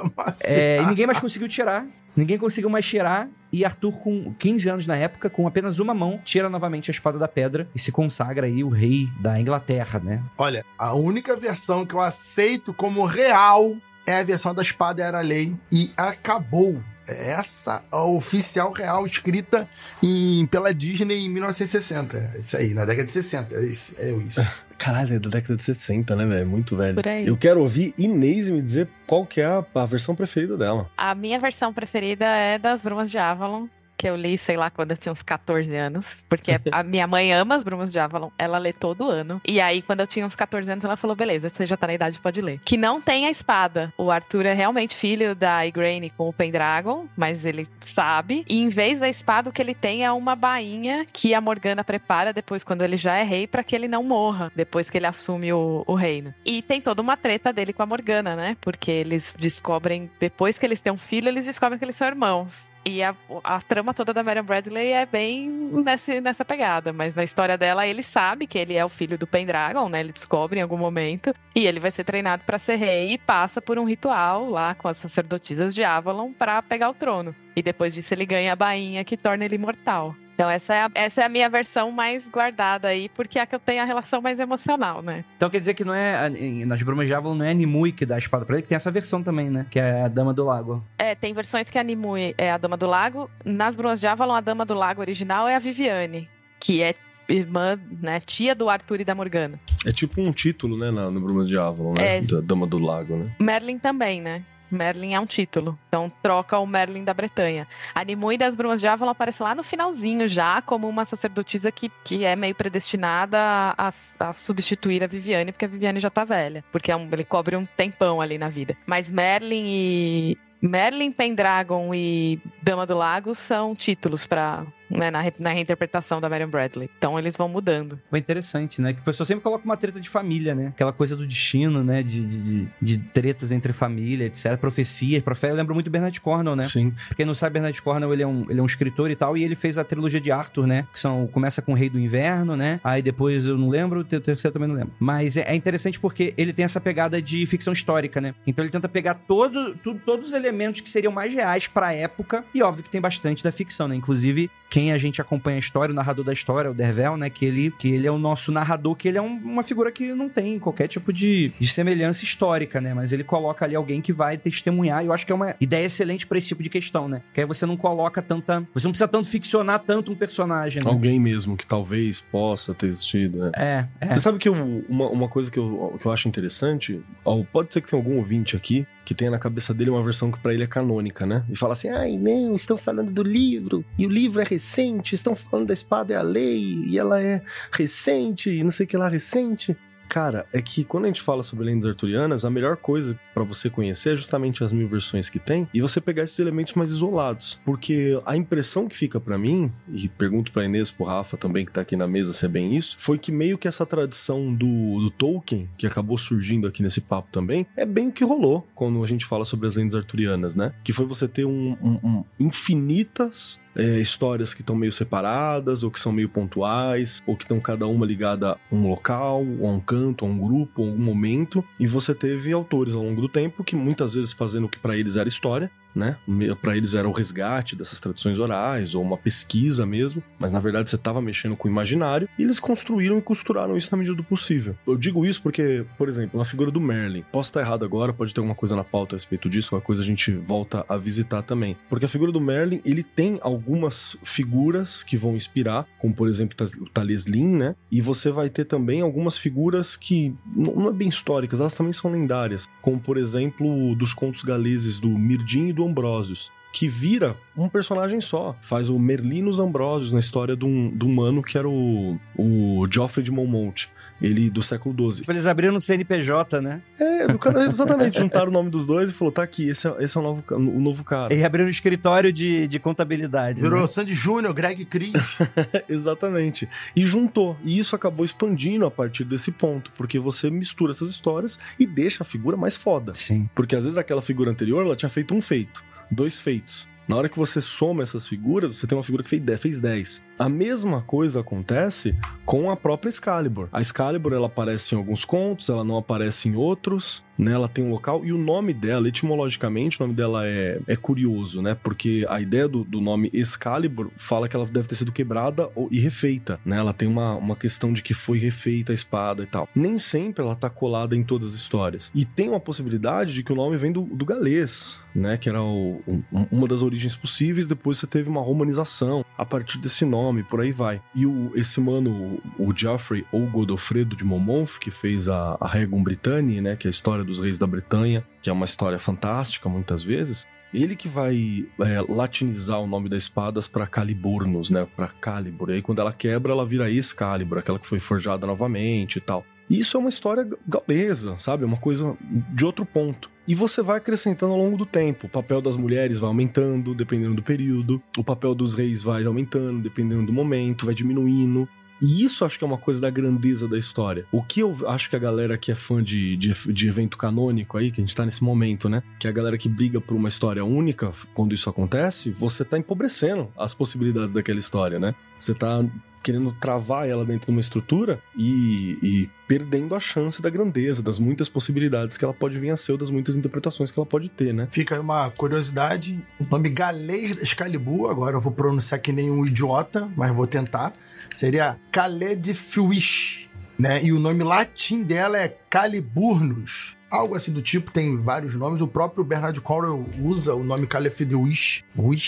E ninguém mais conseguiu tirar. Ninguém conseguiu mais tirar. E Arthur, com 15 anos na época, com apenas uma mão, tira novamente a espada da pedra e se consagra aí o rei da Inglaterra, né? Olha, a única versão que eu aceito como real é a versão da espada era lei e acabou. Essa, a oficial real, escrita pela Disney em 1960. Isso aí, na década de 60. É isso. Caralho, é da década de 60, né, velho? Muito velho. Por aí. Eu quero ouvir Inês me dizer qual que é a versão preferida dela. A minha versão preferida é das Brumas de Avalon, que eu li, sei lá, quando eu tinha uns 14 anos. Porque a minha mãe ama as Brumas de Avalon, ela lê todo ano. E aí, quando eu tinha uns 14 anos, ela falou: beleza, você já tá na idade, pode ler. Que não tem a espada. O Arthur é realmente filho da Igraine com o Pendragon, mas ele sabe. E em vez da espada, o que ele tem é uma bainha que a Morgana prepara depois, quando ele já é rei, pra que ele não morra, depois que ele assume o reino. E tem toda uma treta dele com a Morgana, né? Porque eles descobrem, depois que eles têm um filho, eles descobrem que eles são irmãos. E a trama toda da Marion Bradley é bem nessa pegada. Mas na história dela, ele sabe que ele é o filho do Pendragon, né? Ele descobre em algum momento. E ele vai ser treinado pra ser rei e passa por um ritual lá com as sacerdotisas de Avalon pra pegar o trono. E depois disso ele ganha a bainha que torna ele imortal. Então essa é a minha versão mais guardada aí, porque é a que eu tenho a relação mais emocional, né? Então quer dizer que não é, nas Brumas de Avalon não é a Nimue que dá a espada pra ele, que tem essa versão também, né? Que é a Dama do Lago. Tem versões que a Nimue é a Dama do Lago. Nas Brumas de Avalon, a Dama do Lago original é a Viviane, que é irmã, né, tia do Arthur e da Morgana. É tipo um título, né, no Brumas de Avalon, né? Da Dama do Lago, né? Merlin também, né? Merlin é um título, então troca o Merlin da Bretanha. A Nimue das Brumas de Avalon aparece lá no finalzinho já, como uma sacerdotisa que é meio predestinada a substituir a Viviane, porque a Viviane já tá velha, porque ele cobre um tempão ali na vida. Mas Merlin, Pendragon e Dama do Lago são títulos pra... Né, na reinterpretação da Marion Bradley. Então eles vão mudando. Foi interessante, né? Que o pessoal sempre coloca uma treta de família, né? Aquela coisa do destino, né? De tretas entre família, etc. Profecias. Eu lembro muito do Bernard Cornwell, né? Sim. Pra quem não sabe, Bernard Cornwell, ele é um escritor e tal, e ele fez a trilogia de Arthur, né? Que começa com o Rei do Inverno, né? Aí depois eu não lembro, o terceiro eu também não lembro. Mas é interessante porque ele tem essa pegada de ficção histórica, né? Então ele tenta pegar todos os elementos elementos que seriam mais reais pra época, e óbvio que tem bastante da ficção, né? Inclusive, quem a gente acompanha a história, o narrador da história, o Dervel, né? Que ele é o nosso narrador, que ele é uma figura que não tem qualquer tipo de semelhança histórica, né? Mas ele coloca ali alguém que vai testemunhar, e eu acho que é uma ideia excelente pra esse tipo de questão, né? Que aí você não coloca tanta... Você não precisa tanto ficcionar tanto um personagem, né? Alguém mesmo que talvez possa ter existido, né? Você sabe que uma coisa que eu acho interessante, pode ser que tenha algum ouvinte aqui que tenha na cabeça dele uma versão que pra ele é canônica, né? E fala assim, ai, não, estão falando do livro, e o livro é recente, estão falando da espada é a lei, e ela é recente, e não sei o que lá, recente. Cara, é que quando a gente fala sobre lendas arturianas, a melhor coisa pra você conhecer é justamente as 1000 versões que tem e você pegar esses elementos mais isolados. Porque a impressão que fica pra mim, e pergunto pra Inês, pro Rafa também que tá aqui na mesa se é bem isso, foi que meio que essa tradição do Tolkien, que acabou surgindo aqui nesse papo também, é bem o que rolou quando a gente fala sobre as lendas arturianas, né? Que foi você ter infinitas... histórias que estão meio separadas, ou que são meio pontuais, ou que estão cada uma ligada a um local, ou a um canto, a um grupo, a um momento, e você teve autores ao longo do tempo que muitas vezes fazendo o que para eles era história, né? Para eles era o resgate dessas tradições orais, ou uma pesquisa mesmo, mas na verdade você estava mexendo com o imaginário, e eles construíram e costuraram isso na medida do possível. Eu digo isso porque, por exemplo, na figura do Merlin, posso estar errado agora, pode ter alguma coisa na pauta a respeito disso, uma coisa a gente volta a visitar também, porque a figura do Merlin, ele tem algumas figuras que vão inspirar, como por exemplo o Taleslin, né? E você vai ter também algumas figuras que não é bem históricas, elas também são lendárias, como por exemplo dos contos galeses do Mirdin e do Ambrosius, que vira um personagem só. Faz o Merlinus Ambrosius na história de um humano que era o Geoffrey de Monmouth. Ele do século XII. Eles abriram no CNPJ, né? Do cara, exatamente, juntaram o nome dos dois e falou, tá aqui, esse é o novo cara. E abriram um escritório de contabilidade. Virou né? Sandy Júnior, Greg Cris. Exatamente. E juntou. E isso acabou expandindo a partir desse ponto, porque você mistura essas histórias e deixa a figura mais foda. Sim. Porque às vezes aquela figura anterior, ela tinha feito um feito, 2 feitos. Na hora que você soma essas figuras, você tem uma figura que fez 10. A mesma coisa acontece com a própria Excalibur. A Excalibur, ela aparece em alguns contos, ela não aparece em outros, né? Ela tem um local, e o nome dela, etimologicamente, o nome dela é curioso, né? Porque a ideia do nome Excalibur fala que ela deve ter sido quebrada e refeita, né? Ela tem uma questão de que foi refeita a espada e tal. Nem sempre ela tá colada em todas as histórias. E tem uma possibilidade de que o nome vem do galês, né? Que era uma das origens possíveis. Depois você teve uma romanização a partir desse nome, por aí vai. E esse mano, o Geoffrey ou Godofredo de Monmouth, que fez a Regum Britanniae, né? Que é a história dos reis da Bretanha, que é uma história fantástica muitas vezes. Ele que vai latinizar o nome das espadas para Caliburnus, né? Para Calibur. E aí quando ela quebra, ela vira Excalibur, aquela que foi forjada novamente e tal. E isso é uma história galesa, sabe? É uma coisa de outro ponto. E você vai acrescentando ao longo do tempo. O papel das mulheres vai aumentando, dependendo do período. O papel dos reis vai aumentando, dependendo do momento, vai diminuindo. E isso acho que é uma coisa da grandeza da história. O que eu acho que a galera que é fã de evento canônico aí, que a gente tá nesse momento, né? Que é a galera que briga por uma história única, quando isso acontece, você tá empobrecendo as possibilidades daquela história, né? Você tá querendo travar ela dentro de uma estrutura e perdendo a chance da grandeza, das muitas possibilidades que ela pode vir a ser, ou das muitas interpretações que ela pode ter, né? Fica aí uma curiosidade, o nome galês da Excalibur, agora eu vou pronunciar que nem um idiota, mas vou tentar, seria Caledfiush, né? E o nome latim dela é Caliburnus. Algo assim do tipo, tem vários nomes. O próprio Bernard Cornwell usa o nome Caledfiush,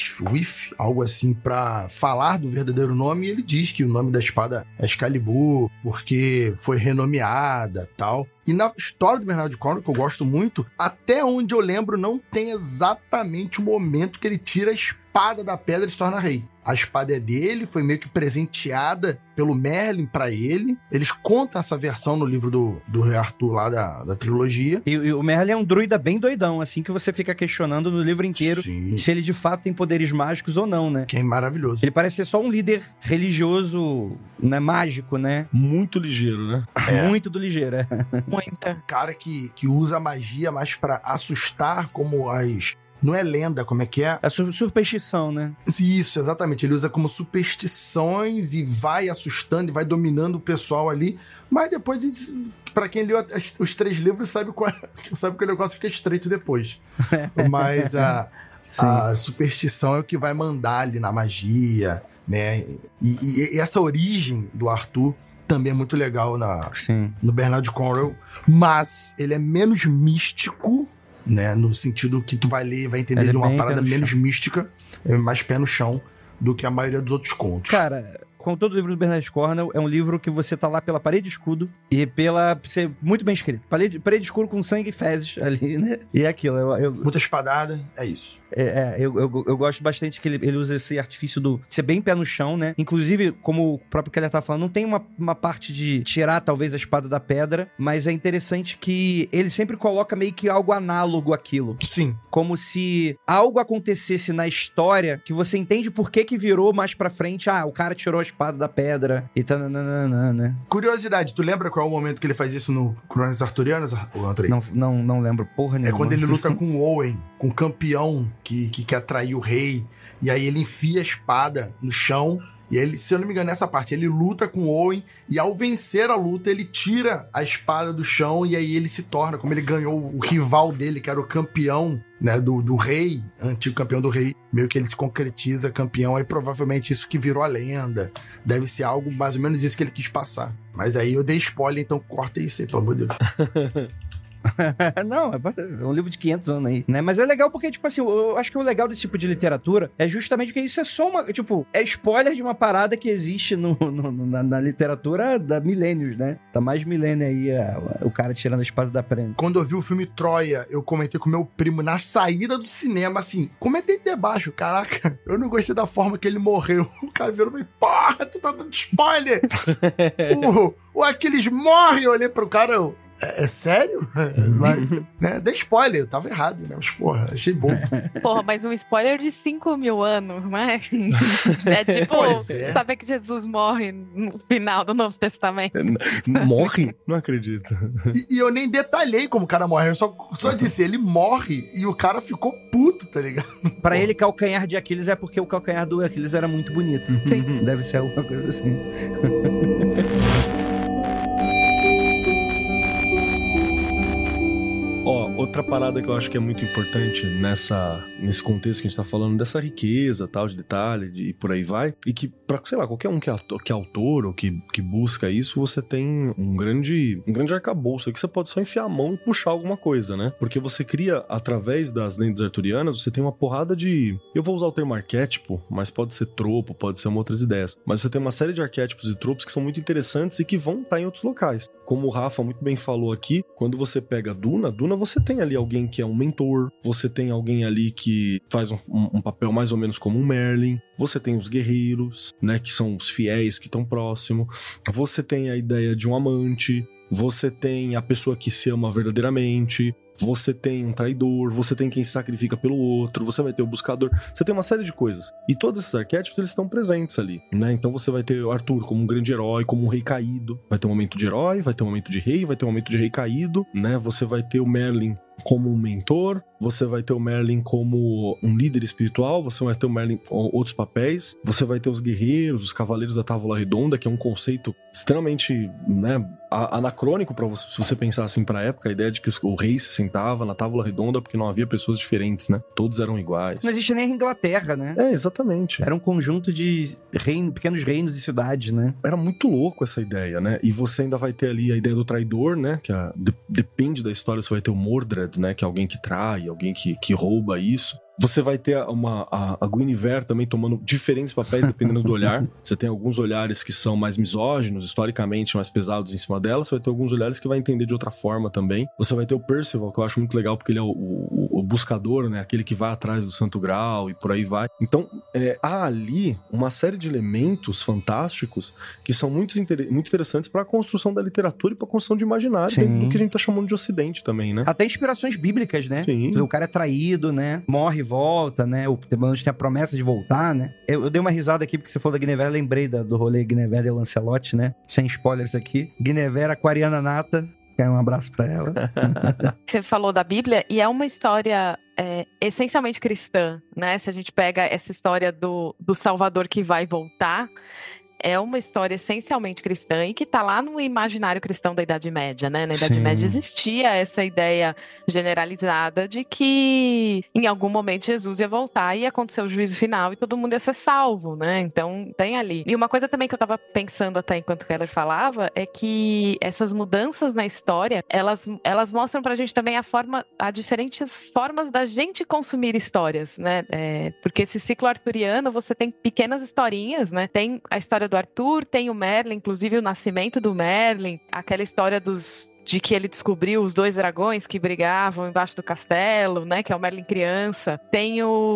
algo assim, pra falar do verdadeiro nome. E ele diz que o nome da espada é Excalibur, porque foi renomeada e tal. E na história do Bernard Cornwell, que eu gosto muito, até onde eu lembro, não tem exatamente o momento que ele tira a espada da pedra e se torna rei. A espada é dele, foi meio que presenteada pelo Merlin pra ele. Eles contam essa versão no livro do Rei Arthur lá da trilogia. E o Merlin é um druida bem doidão, assim, que você fica questionando no livro inteiro. Sim. Se ele de fato tem poderes mágicos ou não, né? Que é maravilhoso. Ele parece ser só um líder religioso, né, mágico, né? Muito ligeiro, né? Muito do ligeiro, é. Muita. Cara que usa a magia mais pra assustar, como Não é lenda, como é que é? É superstição, né? Isso, exatamente. Ele usa como superstições e vai assustando e vai dominando o pessoal ali. Mas depois, pra quem leu os 3 livros, sabe que o negócio fica estreito depois. Mas a superstição é o que vai mandar ali na magia, né? E essa origem do Arthur também é muito legal no Bernard Cornwell. Mas ele é menos místico, né? No sentido que tu vai ler, vai entender de uma parada menos mística, mais pé no chão do que a maioria dos outros contos. Cara, como todo livro do Bernard Cornwell, é um livro que você tá lá pela parede de escudo e pela ser muito bem escrito. Parede de escuro com sangue e fezes ali, né? E é aquilo. Muita espadada, é isso. Eu gosto bastante que ele usa esse artifício de ser bem pé no chão, né? Inclusive, como o próprio Keller tá falando, não tem uma parte de tirar, talvez, a espada da pedra, mas é interessante que ele sempre coloca meio que algo análogo àquilo. Sim. Como se algo acontecesse na história que você entende por que virou mais pra frente. Ah, o cara tirou a espada da pedra e tá, né? Curiosidade, tu lembra qual é o momento que ele faz isso no Crônicas Arturianas, Andrei? Não lembro porra nenhuma. É quando ele luta com o Owen, com o campeão que quer atrair o rei, e aí ele enfia a espada no chão, e ele, se eu não me engano, nessa parte, ele luta com o Owen, e ao vencer a luta, ele tira a espada do chão, e aí ele se torna, como ele ganhou o rival dele, que era o campeão, né, do rei, antigo campeão do rei, meio que ele se concretiza campeão, aí provavelmente isso que virou a lenda, deve ser algo mais ou menos isso que ele quis passar. Mas aí eu dei spoiler, então corta isso aí, pelo amor de Deus. Não, é um livro de 500 anos aí, né? Mas é legal porque, tipo assim, eu acho que o legal desse tipo de literatura é justamente que isso é só uma, tipo, é spoiler de uma parada que existe na literatura da milênios, né? Tá mais milênio aí o cara tirando a espada da prenda. Quando eu vi o filme Troia, eu comentei com meu primo na saída do cinema, assim, comentei debaixo, caraca, eu não gostei da forma que ele morreu. O cara virou e porra, tu tá dando spoiler! o Aquiles morre, eu olhei pro cara, é sério? Mas, né, dei spoiler, eu tava errado, né? Mas, porra, achei bom. Porra, mas um spoiler de 5.000 anos, né? É tipo, saber que Jesus morre no final do Novo Testamento. Morre? Não acredito. E eu nem detalhei como o cara morre, eu só disse, ele morre e o cara ficou puto, tá ligado? Pra ele, calcanhar de Aquiles é porque o calcanhar do Aquiles era muito bonito. Sim. Deve ser alguma coisa assim. Outra parada que eu acho que é muito importante nesse contexto que a gente tá falando, dessa riqueza, tal, de detalhe, e por aí vai, e que pra, sei lá, qualquer um que é autor ou que busca isso, você tem um grande arcabouço que você pode só enfiar a mão e puxar alguma coisa, né? Porque você cria, através das lendas arturianas, você tem uma porrada de... Eu vou usar o termo arquétipo, mas pode ser tropo, pode ser outras ideias. Mas você tem uma série de arquétipos e tropos que são muito interessantes e que vão estar em outros locais. Como o Rafa muito bem falou aqui, quando você pega Duna você tem ali alguém que é um mentor, você tem alguém ali que faz um papel mais ou menos como um Merlin, você tem os guerreiros, né, que são os fiéis que estão próximos, você tem a ideia de um amante, você tem a pessoa que se ama verdadeiramente, você tem um traidor, você tem quem se sacrifica pelo outro, você vai ter o buscador, você tem uma série de coisas. E todos esses arquétipos, eles estão presentes ali, né? Então você vai ter o Arthur como um grande herói, como um rei caído. Vai ter um momento de herói, vai ter um momento de rei, vai ter um momento de rei caído, né? Você vai ter o Merlin como um mentor, você vai ter o Merlin como um líder espiritual, você vai ter o Merlin com outros papéis, você vai ter os guerreiros, os cavaleiros da Távola Redonda, que é um conceito extremamente, né, anacrônico para você, se você pensar assim pra época, a ideia de que o rei se sentava na Távola Redonda porque não havia pessoas diferentes, né? Todos eram iguais. Não existe nem a Inglaterra, né? É, exatamente. Era um conjunto de pequenos reinos e cidades, né? Era muito louco essa ideia, né? E você ainda vai ter ali a ideia do traidor, né? Que depende da história, você vai ter o Mordred, né? Que é alguém que trai, alguém que rouba isso. Você vai ter a Guinevere também tomando diferentes papéis dependendo do olhar. Você tem alguns olhares que são mais misóginos, historicamente mais pesados em cima dela. Você vai ter alguns olhares que vai entender de outra forma também. Você vai ter o Percival, que eu acho muito legal porque ele é o buscador, né? Aquele que vai atrás do Santo Graal e por aí vai. Então, há ali uma série de elementos fantásticos que são muito interessantes para a construção da literatura e para a construção de imaginário, dentro do que a gente tá chamando de Ocidente também, né? Até inspirações bíblicas, né? Sim. O cara é traído, né? Morre e volta, né? O Tebans tem a promessa de voltar, né? Eu dei uma risada aqui porque você falou da Guinevere, lembrei do rolê Guinevere e Lancelot, né? Sem spoilers aqui. Guinevere, aquariana nata, que é um abraço pra ela. Você falou da Bíblia, e é uma história essencialmente cristã, né? Se a gente pega essa história do Salvador que vai voltar, é uma história essencialmente cristã e que está lá no imaginário cristão da Idade Média, né? Na Idade Média existia essa ideia generalizada de que em algum momento Jesus ia voltar e ia acontecer o juízo final e todo mundo ia ser salvo, né? Então tem ali. E uma coisa também que eu estava pensando até enquanto o Keller falava é que essas mudanças na história, elas mostram pra gente também a diferentes formas da gente consumir histórias, né? Porque esse ciclo arturiano, você tem pequenas historinhas, né? Tem a história do Arthur, tem o Merlin, inclusive o nascimento do Merlin, aquela história de que ele descobriu os 2 dragões que brigavam embaixo do castelo, né, que é o Merlin criança. Tem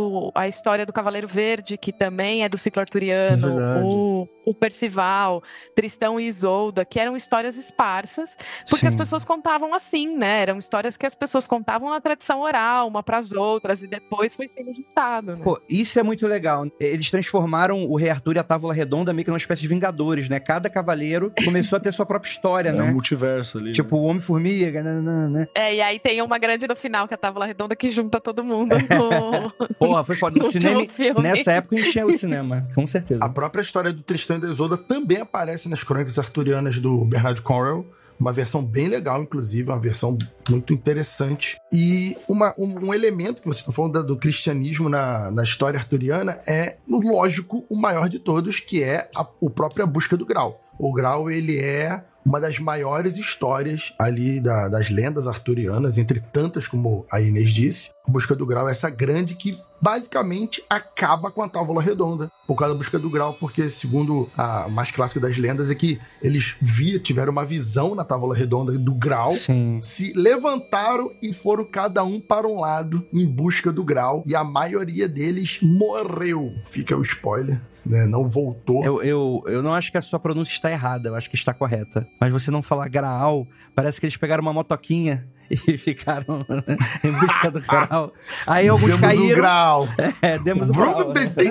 a história do Cavaleiro Verde, que também é do ciclo arturiano, o Percival, Tristão e Isolda, que eram histórias esparsas, porque as pessoas contavam assim, né, eram histórias que as pessoas contavam na tradição oral, uma para as outras, e depois foi sendo ditado, né? Pô, isso é muito legal. Eles transformaram o Rei Arthur e a Távola Redonda meio que numa espécie de Vingadores, né? Cada cavaleiro começou a ter sua própria história, né? É um multiverso ali. Tipo, o Homem-Formiga, né? E aí tem uma grande no final, que é a Távola Redonda, que junta todo mundo Porra, foi foda. No cinema, filme. nessa época encheu o cinema, com certeza. A própria história do Tristão e da Isolda também aparece nas crônicas arturianas do Bernard Cornwell. Uma versão bem legal, inclusive, uma versão muito interessante. E um elemento que você está falando do cristianismo na história arturiana é, lógico, o maior de todos, que é a própria busca do Graal. O Graal, ele é uma das maiores histórias ali das lendas arturianas, entre tantas, como a Inês disse. A Busca do Graal é essa grande que basicamente acaba com a Távola Redonda por causa da Busca do Graal, porque segundo a mais clássica das lendas é que eles tiveram uma visão na Távola Redonda do Graal, se levantaram e foram cada um para um lado em busca do Graal, e a maioria deles morreu. Fica o spoiler. Né, não voltou. Eu não acho que a sua pronúncia está errada, eu acho que está correta. Mas você não falar Graal, parece que eles pegaram uma motoquinha e ficaram em busca do Graal. Aí alguns caíram. Demos o Graal. Demos o Graal.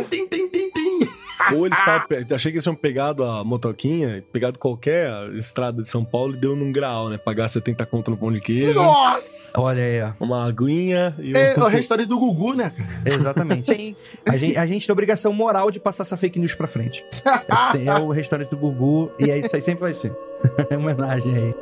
Ou eles estavam... Achei que eles tinham pegado a motoquinha, pegado qualquer estrada de São Paulo e deu num Graal, né? Pagar 70 conto no pão de queijo. Nossa! Olha aí, ó. Uma aguinha e É o restaurante do Gugu, né, cara? Exatamente. Sim. A gente tem obrigação moral de passar essa fake news pra frente. Esse é o restaurante do Gugu e é isso aí, sempre vai ser. É uma homenagem aí.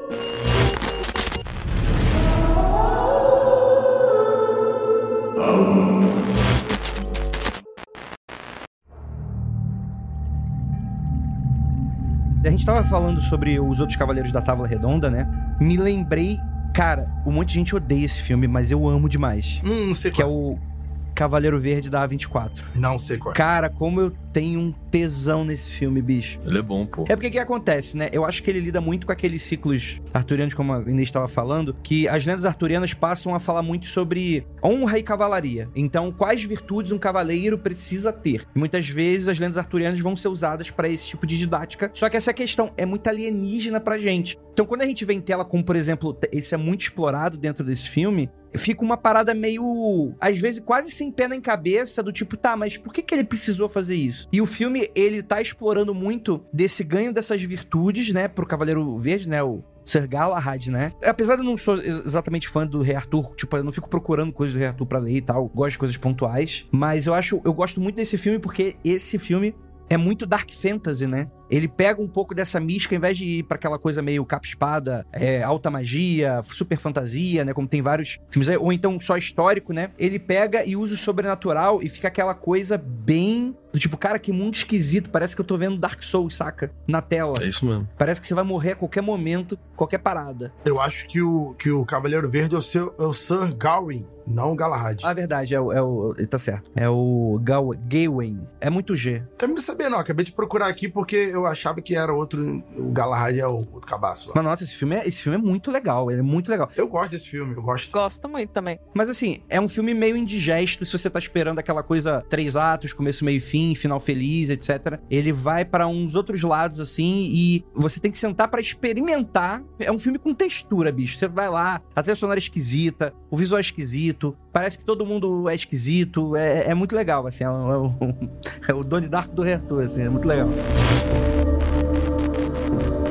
A gente tava falando sobre os outros Cavaleiros da Távola Redonda, né? Me lembrei... Cara, um monte de gente odeia esse filme, mas eu amo demais. Não sei qual. Que é o Cavaleiro Verde da A24. Não sei qual. Cara, como eu tenho um tesão nesse filme, bicho. Ele é bom, pô. É porque o que acontece, né? Eu acho que ele lida muito com aqueles ciclos arturianos, como a Inês estava falando, que as lendas arturianas passam a falar muito sobre honra e cavalaria. Então, quais virtudes um cavaleiro precisa ter? E muitas vezes as lendas arturianas vão ser usadas para esse tipo de didática. Só que essa questão é muito alienígena pra gente. Então, quando a gente vê em tela, como por exemplo, esse é muito explorado dentro desse filme, fica uma parada meio, às vezes, quase sem pé nem cabeça, do tipo, tá, mas por que ele precisou fazer isso? E o filme, ele tá explorando muito desse ganho dessas virtudes, né, pro Cavaleiro Verde, né, o Sir Galahad, né? Apesar de eu não sou exatamente fã do Rei Arthur, tipo, eu não fico procurando coisas do Rei Arthur pra ler e tal, gosto de coisas pontuais, mas eu gosto muito desse filme porque esse filme é muito dark fantasy, né? Ele pega um pouco dessa mística, ao invés de ir pra aquela coisa meio capa-espada, alta magia, super fantasia, né? Como tem vários filmes aí, ou então só histórico, né? Ele pega e usa o sobrenatural e fica aquela coisa bem... do tipo, cara, que mundo esquisito. Parece que eu tô vendo Dark Souls, saca? Na tela. É isso mesmo. Parece que você vai morrer a qualquer momento, qualquer parada. Eu acho que o Cavaleiro Verde é o Sir Gawain, não o Galahad. Ah, verdade, ele tá certo. É o Gawain. É muito G. Também não sabia, não. Acabei de procurar aqui porque eu achava que era outro. O Galahad é o outro cabaço lá. Mas nossa, esse filme é muito legal. Ele é muito legal. Eu gosto desse filme, eu gosto. Gosto muito também. Mas assim, é um filme meio indigesto se você tá esperando aquela coisa 3 atos, começo, meio e fim, final feliz, etc. Ele vai pra uns outros lados, assim, e você tem que sentar pra experimentar. É um filme com textura, bicho. Você vai lá, a trilha sonora é esquisita, o visual é esquisito, parece que todo mundo é esquisito. É muito legal, assim. É o Donnie Darko do Rei Arthur, assim. É muito legal.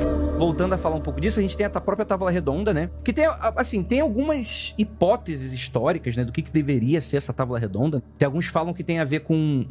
voltando a falar um pouco disso, a gente tem a própria Távola Redonda, né? Que tem, assim, tem algumas hipóteses históricas, né? Do que deveria ser essa Távola Redonda. Tem alguns que falam que tem a ver com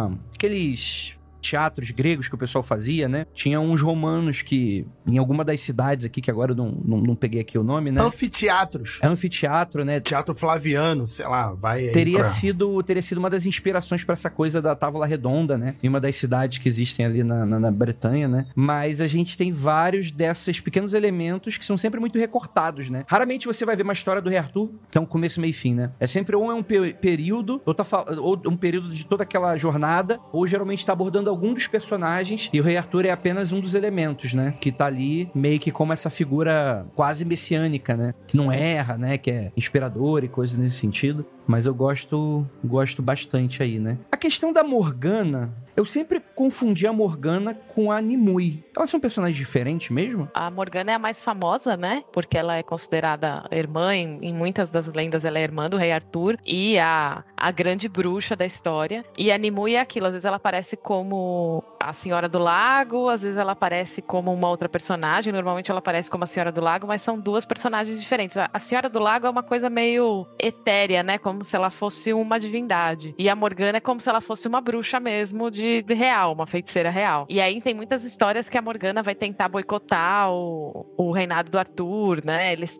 aqueles teatros gregos que o pessoal fazia, né? Tinha uns romanos que, em alguma das cidades aqui, que agora eu não peguei aqui o nome, né? Anfiteatros. Anfiteatro, né? Teatro Flaviano, sei lá, vai aí teria sido uma das inspirações para essa coisa da Távola Redonda, né? Em uma das cidades que existem ali na Bretanha, né? Mas a gente tem vários desses pequenos elementos que são sempre muito recortados, né? Raramente você vai ver uma história do Rei Arthur, que é um começo, meio e fim, né? É sempre ou é um período, ou um período de toda aquela jornada, ou geralmente está abordando algum dos personagens, e o Rei Arthur é apenas um dos elementos, né? Que tá ali meio que como essa figura quase messiânica, né? Que não erra, né? Que é inspirador e coisas nesse sentido. Mas eu gosto bastante aí, né? A questão da Morgana, eu sempre confundi a Morgana com a Nimue. Elas são personagens diferentes mesmo? A Morgana é a mais famosa, né? Porque ela é considerada irmã, em muitas das lendas ela é irmã do Rei Arthur e a grande bruxa da história. E a Nimue é aquilo, às vezes ela aparece como a Senhora do Lago, às vezes ela aparece como uma outra personagem, normalmente ela aparece como a Senhora do Lago, mas são duas personagens diferentes. A Senhora do Lago é uma coisa meio etérea, né? Como se ela fosse uma divindade. E a Morgana é como se ela fosse uma bruxa mesmo de real, uma feiticeira real. E aí tem muitas histórias que a Morgana vai tentar boicotar o reinado do Arthur, né? Eles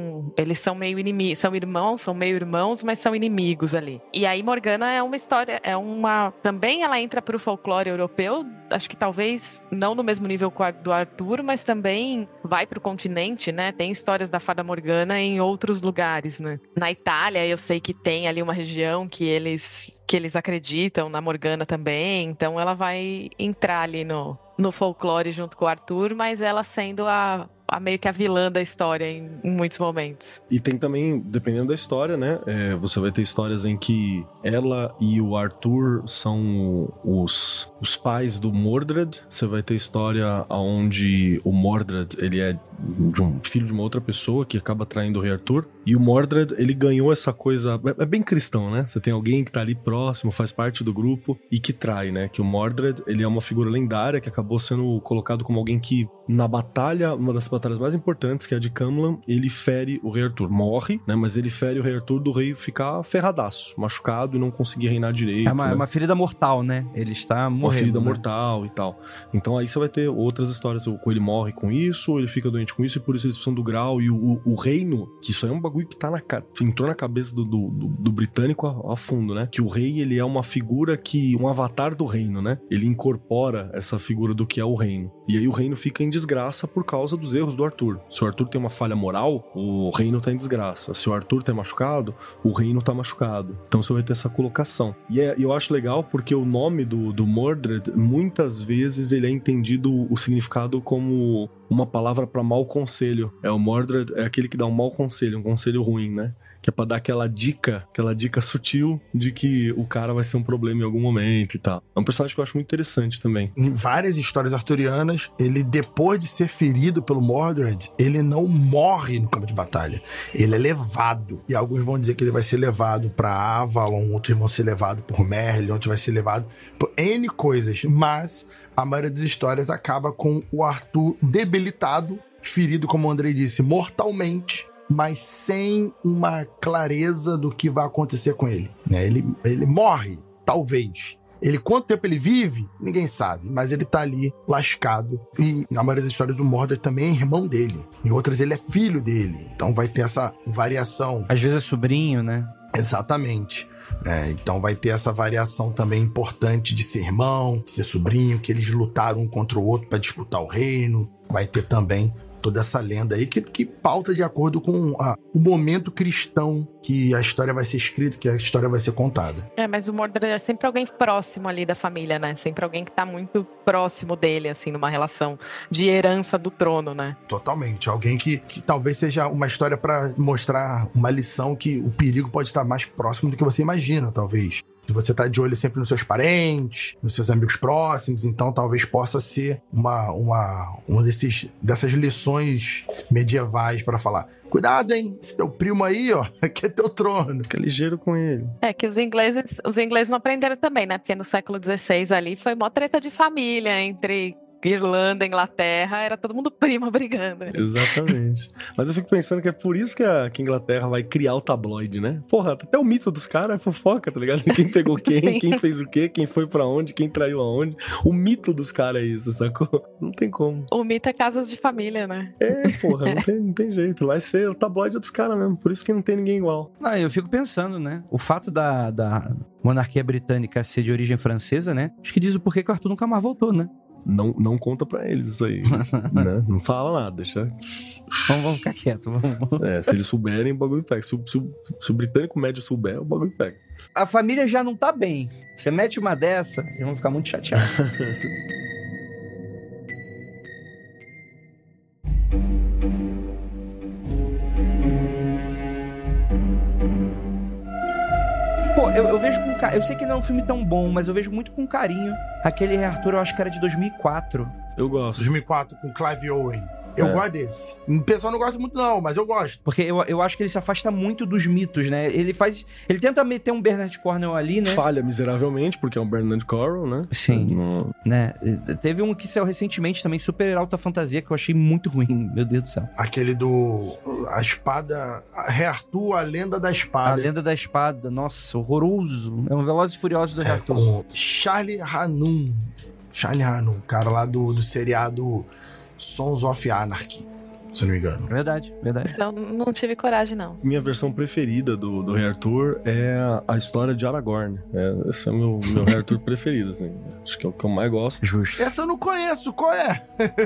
são meio inimigos, são meio irmãos, mas são inimigos ali. E aí Morgana é uma história, também ela entra pro folclore europeu, acho que talvez não no mesmo nível do Arthur, mas também vai pro continente, né? Tem histórias da Fada Morgana em outros lugares, né? Na Itália eu sei que tem ali uma região que eles acreditam na Morgana também, então ela vai entrar ali no folclore junto com o Arthur, mas ela sendo a meio que a vilã da história em muitos momentos. E tem também, dependendo da história, né? Você vai ter histórias em que ela e o Arthur são os pais do Mordred. Você vai ter história onde o Mordred, ele é de um filho de uma outra pessoa que acaba traindo o Rei Arthur. E o Mordred, ele ganhou essa coisa... É bem cristão, né? Você tem alguém que tá ali próximo, faz parte do grupo e que trai, né? Que o Mordred, ele é uma figura lendária que acabou sendo colocado como alguém que, na batalha, uma das batalhas mais importantes, que é a de Camlan, ele fere o Rei Arthur. Morre, né? Mas ele fere o Rei Arthur do rei ficar ferradaço, machucado e não conseguir reinar direito. É uma ferida mortal, né? Ele está morrendo. Uma ferida, né? mortal e tal. Então aí você vai ter outras histórias. Ele morre com isso, ou ele fica doente com isso, e por isso eles precisam do grau. E o reino, que isso aí é um bagulho que entrou na cabeça do britânico a fundo, né? Que o rei, ele é uma figura um avatar do reino, né? Ele incorpora essa figura do que é o reino. E aí o reino fica em desgraça por causa dos erros do Arthur. Se o Arthur tem uma falha moral, o reino tá em desgraça. Se o Arthur tá machucado, o reino tá machucado. Então você vai ter essa colocação. E eu acho legal porque o nome do Mordred, muitas vezes ele é entendido o significado como uma palavra para mau conselho. O Mordred é aquele que dá um mau conselho, um conselho ruim, né? Que é pra dar aquela dica sutil de que o cara vai ser um problema em algum momento e tal. É um personagem que eu acho muito interessante também. Em várias histórias arturianas, ele, depois de ser ferido pelo Mordred, ele não morre no campo de batalha. Ele é levado. E alguns vão dizer que ele vai ser levado pra Avalon, outros vão ser levados por Merlin, outros vai ser levado por N coisas. Mas a maioria das histórias acaba com o Arthur debilitado, ferido, como o Andrei disse, mortalmente, mas sem uma clareza do que vai acontecer com ele, né? Ele morre, talvez. Quanto tempo ele vive? Ninguém sabe, mas ele tá ali lascado. E na maioria das histórias o Mordred também é irmão dele. Em outras ele é filho dele. Então vai ter essa variação. Às vezes é sobrinho, né? Exatamente. Então vai ter essa variação também importante de ser irmão, de ser sobrinho, que eles lutaram um contra o outro para disputar o reino. Vai ter também toda essa lenda aí que pauta de acordo com o momento cristão que a história vai ser escrita, que a história vai ser contada. Mas o Mordred é sempre alguém próximo ali da família, né? Sempre alguém que tá muito próximo dele, assim, numa relação de herança do trono, né? Totalmente. Alguém que talvez seja uma história para mostrar uma lição que o perigo pode estar mais próximo do que você imagina, talvez. De você estar de olho sempre nos seus parentes, nos seus amigos próximos, então talvez possa ser uma dessas lições medievais para falar: cuidado, hein? Esse teu primo aí, ó, aqui é teu trono. Fica ligeiro com ele. Que os ingleses não aprenderam também, né? Porque no século XVI ali foi mó treta de família entre Irlanda, Inglaterra, era todo mundo primo brigando. Exatamente. Mas eu fico pensando que é por isso que a Inglaterra vai criar o tabloide, né? Porra, até o mito dos caras é fofoca, tá ligado? Quem pegou quem, quem fez o quê, quem foi pra onde, quem traiu aonde. O mito dos caras é isso, sacou? Não tem como. O mito é casas de família, né? Porra, não tem jeito. Vai ser o tabloide dos caras mesmo. Por isso que não tem ninguém igual. Eu fico pensando, né? O fato da monarquia britânica ser de origem francesa, né? Acho que diz o porquê que o Arthur nunca mais voltou, né? Não conta pra eles isso aí. Né? Não fala nada, deixa. Vamos ficar quieto. Se eles souberem, o bagulho pega. Se o britânico médio souber, o bagulho pega. A família já não tá bem. Você mete uma dessa, eles vão ficar muito chateados. Pô, eu vejo com carinho. Eu sei que não é um filme tão bom, mas eu vejo muito com carinho. Aquele Rei Arthur, eu acho que era de 2004. Eu gosto. 2004, com Clive Owen. Eu gosto desse. O pessoal não gosta muito não, mas eu gosto. Porque eu acho que ele se afasta muito dos mitos, né? Ele tenta meter um Bernard Cornwell ali, né? Falha miseravelmente, porque é um Bernard Cornwell, né? Sim. Né? Teve um que saiu recentemente também, super alta fantasia, que eu achei muito ruim. Meu Deus do céu. Aquele do... A espada... Rei Arthur, a lenda da espada. A lenda da espada. Nossa, horroroso. É um Velozes e Furiosos do Rei Arthur. Com Charlie Hunnam, cara lá do seriado Sons of Anarchy, se eu não me engano. Verdade. Eu não tive coragem, não. Minha versão preferida do Rei Arthur é a história de Aragorn. Esse é o meu Rei Arthur preferido, assim. Acho que é o que eu mais gosto. Justo. Essa eu não conheço, qual é?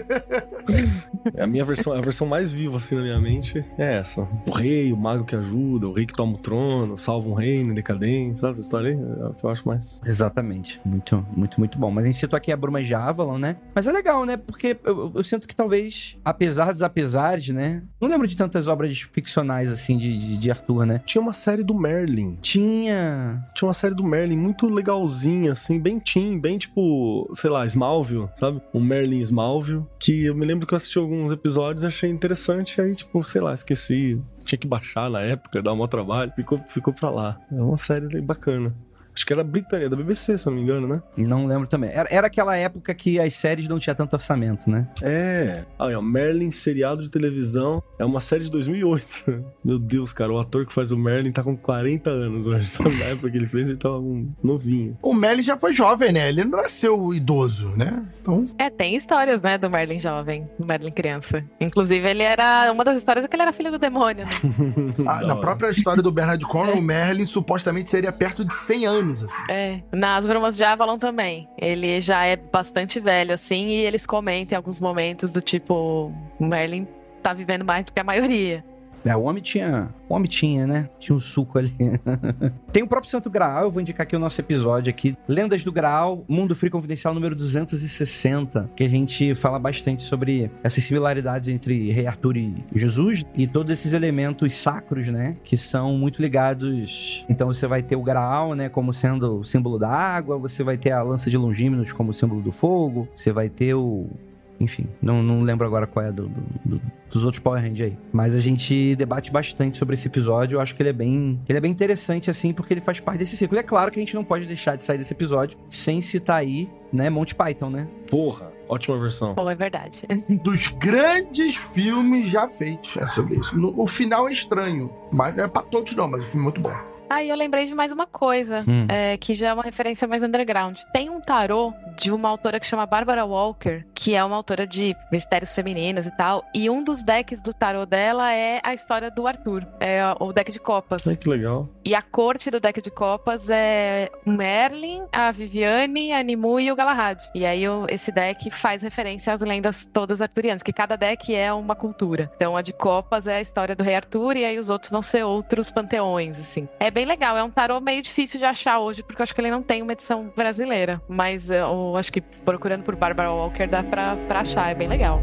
A versão mais viva, assim, na minha mente é essa. O rei, o mago que ajuda, o rei que toma o trono, salva um reino em decadência, sabe essa história aí? É o que eu acho mais. Exatamente. Muito, muito, muito bom. Mas a gente citou aqui a Brumas de Avalon, né? Mas é legal, né? Porque eu sinto que talvez, apesar dos apesares, né? Não lembro de tantas obras ficcionais, assim, de Arthur, né? Tinha uma série do Merlin. Tinha uma série do Merlin muito legalzinha, assim, bem teen, bem tipo, sei lá, Smallville, sabe? Um Merlin Smallville, que eu me lembro que eu assisti alguns episódios e achei interessante, aí, tipo, sei lá, esqueci. Tinha que baixar na época, dar um maior trabalho, ficou pra lá. É uma série bacana. Acho que era britânica, da BBC, se eu não me engano, né? Não lembro também. Era aquela época que as séries não tinham tanto orçamento, né? Aí, ó, Merlin, seriado de televisão. É uma série de 2008. Meu Deus, cara, o ator que faz o Merlin tá com 40 anos hoje. Na época que ele fez, ele tava novinho. O Merlin já foi jovem, né? Ele não nasceu idoso, né? Então... tem histórias, né, do Merlin jovem, do Merlin criança. Inclusive, ele era... Uma das histórias é que ele era filho do demônio, né? Na própria história do Bernard Cornwell, o Merlin supostamente seria perto de 100 anos. Assim. Nas Brumas de Avalon também. Ele já é bastante velho, assim, e eles comentam em alguns momentos do tipo, o Merlin tá vivendo mais do que a maioria. O homem tinha, né? Tinha um suco ali. Tem o próprio Santo Graal, eu vou indicar aqui o nosso episódio aqui. Lendas do Graal, Mundo Free Confidencial número 260, que a gente fala bastante sobre essas similaridades entre Rei Arthur e Jesus e todos esses elementos sacros, né? Que são muito ligados. Então você vai ter o Graal, né? Como sendo o símbolo da água, você vai ter a lança de Longínquos como símbolo do fogo, você vai ter o... Enfim, não lembro agora qual é dos outros Power Rangers aí. Mas a gente debate bastante sobre esse episódio. Eu acho que ele é bem interessante, assim, porque ele faz parte desse ciclo. E é claro que a gente não pode deixar de sair desse episódio sem citar aí, né, Monty Python, né? Porra, ótima versão. Bom, é verdade. Dos grandes filmes já feitos é sobre isso. O final é estranho, mas não é pra todos não, mas o filme é muito bom. Eu lembrei de mais uma coisa, que já é uma referência mais underground. Tem um tarô de uma autora que chama Barbara Walker, que é uma autora de mistérios femininos e tal, e um dos decks do tarô dela é a história do Arthur, é o deck de copas. Que legal. E a corte do deck de copas é o Merlin, a Viviane, a Nimue e o Galahad. E aí esse deck faz referência às lendas todas arturianas, que cada deck é uma cultura. Então a de copas é a história do Rei Arthur e aí os outros vão ser outros panteões, assim. É bem legal, é um tarô meio difícil de achar hoje, porque eu acho que ele não tem uma edição brasileira. Mas eu acho que procurando por Barbara Walker dá pra achar, é bem legal.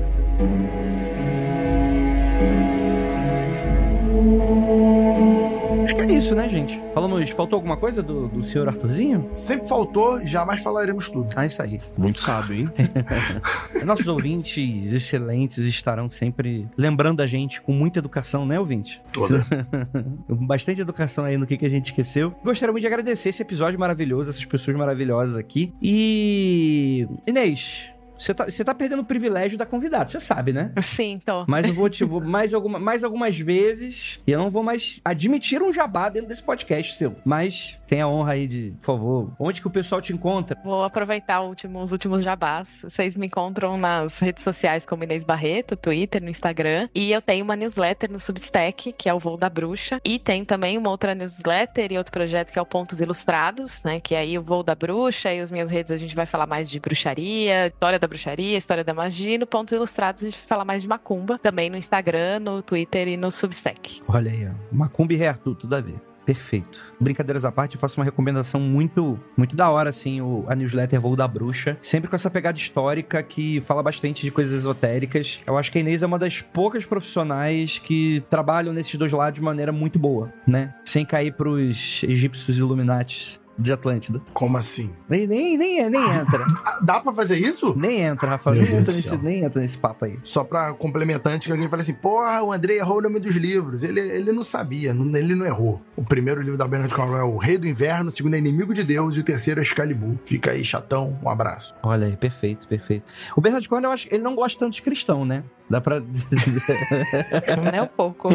Acho que é isso, né, gente? Faltou alguma coisa do senhor Arthurzinho? Sempre faltou, jamais falaremos tudo. Isso aí. Muito sábio, hein? Nossos ouvintes excelentes estarão sempre lembrando a gente com muita educação, né, ouvinte? Toda. Bastante educação aí no que a gente esqueceu. Gostaria muito de agradecer esse episódio maravilhoso, essas pessoas maravilhosas aqui. E... Inês, Você tá perdendo o privilégio da convidada, você sabe, né? Sim, tô. Mas eu vou mais algumas vezes e eu não vou mais admitir um jabá dentro desse podcast seu. Mas tem a honra aí de, por favor, onde que o pessoal te encontra? Vou aproveitar os últimos jabás. Vocês me encontram nas redes sociais como Inês Barreto, Twitter, no Instagram. E eu tenho uma newsletter no Substack, que é o Voo da Bruxa. E tem também uma outra newsletter e outro projeto que é o Pontos Ilustrados, né? Que aí o Voo da Bruxa e as minhas redes a gente vai falar mais de bruxaria, história da bruxaria, história da magia. E no Pontos Ilustrados a gente vai falar mais de macumba. Também no Instagram, no Twitter e no Substack. Olha aí, ó. Macumba e Rei tudo a ver. Perfeito. Brincadeiras à parte, eu faço uma recomendação muito da hora, assim, a newsletter Voo da Bruxa. Sempre com essa pegada histórica que fala bastante de coisas esotéricas. Eu acho que a Inês é uma das poucas profissionais que trabalham nesses dois lados de maneira muito boa, né? Sem cair pros egípcios Illuminati de Atlântida. Como assim? Nem entra. Dá pra fazer isso? Nem entra, Rafael. Nem entra nesse papo aí. Só pra complementar, antes que alguém fale assim, porra, o André errou o nome dos livros. Ele não sabia, ele não errou. O primeiro livro da Bernard Cornwell é O Rei do Inverno, o segundo é Inimigo de Deus e o terceiro é Excalibur. Fica aí, chatão, um abraço. Olha aí, perfeito. O Bernard Cornwell, eu acho que ele não gosta tanto de cristão, né? Dá pra... Não é um pouco.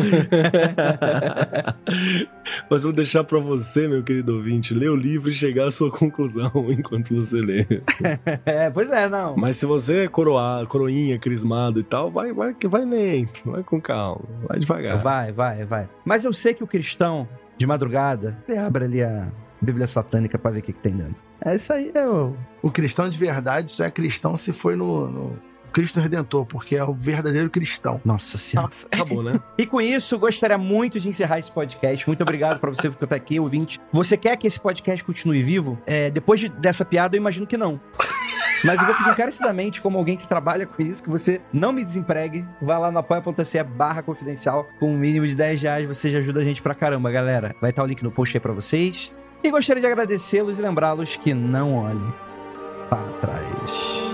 Mas vou deixar pra você, meu querido ouvinte, ler o livro e chegar à sua conclusão enquanto você lê. Pois é, não. Mas se você é coroinha, crismado e tal, vai lento, vai com calma, vai devagar. Vai. Mas eu sei que o cristão, de madrugada, ele abre ali a Bíblia satânica pra ver o que tem dentro. É isso aí, O cristão de verdade só é cristão se foi no Cristo Redentor, porque é o verdadeiro cristão. Nossa Senhora. Nossa. Acabou, né? E com isso, gostaria muito de encerrar esse podcast. Muito obrigado pra você que tá aqui, ouvinte. Você quer que esse podcast continue vivo? Depois dessa piada, eu imagino que não. Mas eu vou pedir encarecidamente, como alguém que trabalha com isso, que você não me desempregue. Vá lá no apoia.se/confidencial. Com um mínimo de R$10, você já ajuda a gente pra caramba, galera. Vai estar o link no post aí pra vocês. E gostaria de agradecê-los e lembrá-los que não olhe para trás.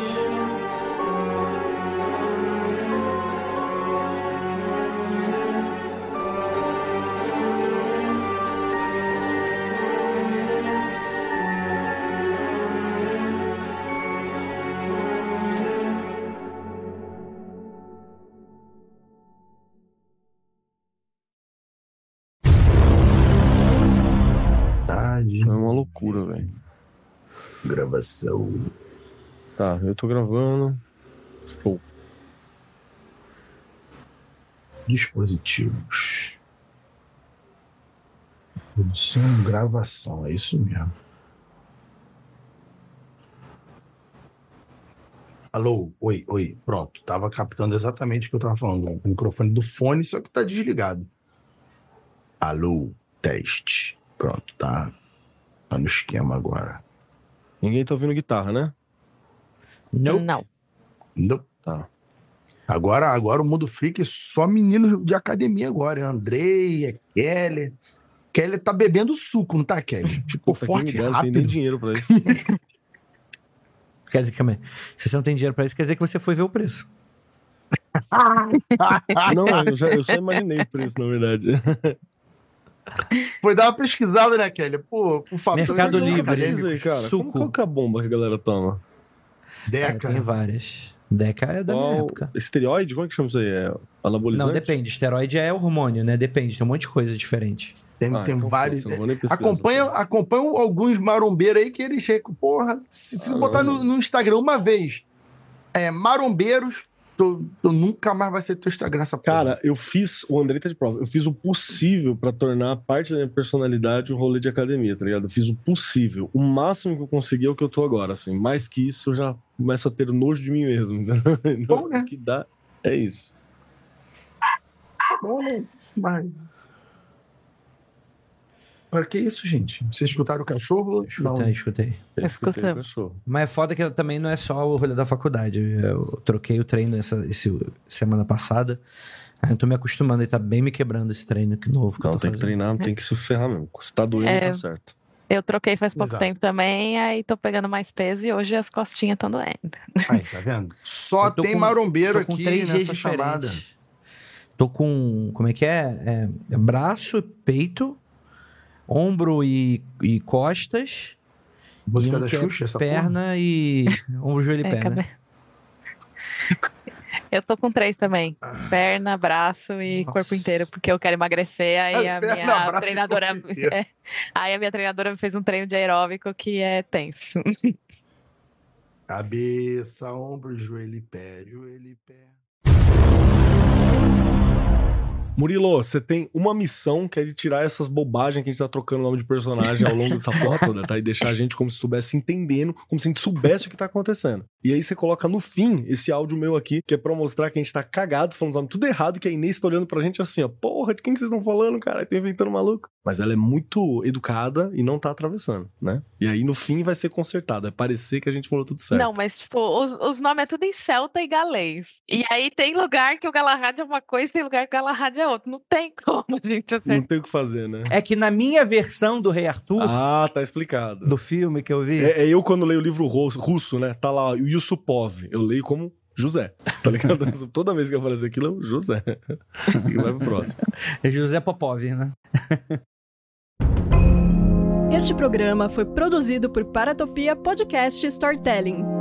É uma loucura, velho. Gravação. Tá, eu tô gravando. Pô. Dispositivos. Produção, gravação, é isso mesmo. Alô, oi, pronto. Tava captando exatamente o que eu tava falando. O microfone do fone, só que tá desligado. Alô, teste. Pronto, tá no esquema agora. Ninguém tá ouvindo guitarra, né? Não. Tá. Agora o Mundo Freak é só menino de academia agora. É Andrei, é Kelly. Kelly tá bebendo suco, não tá, Kelly? Ficou forte e Não tem rápido. nem dinheiro pra isso. Quer dizer, calma aí. Se você não tem dinheiro pra isso, quer dizer que você foi ver o preço. Não, eu só imaginei o preço, na verdade. Foi dar uma pesquisada, né, Kelly? Pô, por favor. Mercado Livre. Pesquisa aí, cara. Suco. Qual que é a bomba que a galera toma? Deca. Tem várias. Deca é da minha época. Esteroide? Como é que chama isso aí? É anabolizante? Não, depende. Esteroide é hormônio, né? Depende. Tem um monte de coisa diferente. Tem então, vários. não vou nem pesquisar. Acompanho alguns marombeiros aí que eles chegam. Porra, se botar no Instagram uma vez, marombeiros, tu nunca mais vai ser teu Instagram essa porra. Cara, o Andrei tá de prova, eu fiz o possível pra tornar parte da minha personalidade um rolê de academia, tá ligado? Eu fiz o possível. O máximo que eu consegui é o que eu tô agora, assim. Mais que isso, eu já começo a ter nojo de mim mesmo. Bom, né? O que dá é isso. Bom, né? Mas que isso, gente? Vocês escutaram o cachorro? Escutei. Escutamos. O cachorro. Mas é foda que também não é só o rolê da faculdade. Eu troquei o treino essa semana passada. Aí eu tô me acostumando e tá bem me quebrando esse treino novo que eu Não, tô tem que fazendo. treinar, tem que se ferrar mesmo. Se tá doendo, tá certo. Eu troquei faz pouco Exato. tempo também, aí tô pegando mais peso e hoje as costinhas estão doendo. Aí, tá vendo? Só Eu tô tem com- marombeiro Tô com aqui 3 dias nessa chamada. diferentes. Tô com... Como é que é? Braço, peito, ombro e costas. Música e um da que é Xuxa, essa porra? perna e... Ombro, joelho e perna. Eu tô com 3 também. Perna, braço e corpo inteiro, porque eu quero emagrecer. Aí a minha treinadora. Aí a minha treinadora me fez um treino de aeróbico que é tenso. Cabeça, ombro, joelho e pé, joelho e pé. Murilo, você tem uma missão que é de tirar essas bobagens que a gente tá trocando o nome de personagem ao longo dessa porra toda, tá? E deixar a gente como se estivesse entendendo, como se a gente soubesse o que tá acontecendo. E aí você coloca no fim esse áudio meu aqui, que é pra mostrar que a gente tá cagado, falando nome tudo errado, que a Inês tá olhando pra gente assim, ó, porra, de quem que vocês estão falando, cara? Tá inventando maluco. Mas ela é muito educada e não tá atravessando, né? E aí no fim vai ser consertado, vai parecer que a gente falou tudo certo. Não, mas tipo, os nomes é tudo em celta e galês. E aí tem lugar que o Galahad é uma coisa, tem lugar que o Galahad é outro. Não tem como a gente acertar. Não tem o que fazer, né? É que na minha versão do Rei Arthur, tá explicado. do filme que eu vi... É eu quando leio o livro russo, né? Tá lá, o Yusupov. Eu leio como José, tá ligado? Toda vez que eu aparecer aquilo, é o José. E vai pro próximo. É José Popov, né? Este programa foi produzido por Paratopia Podcast Storytelling.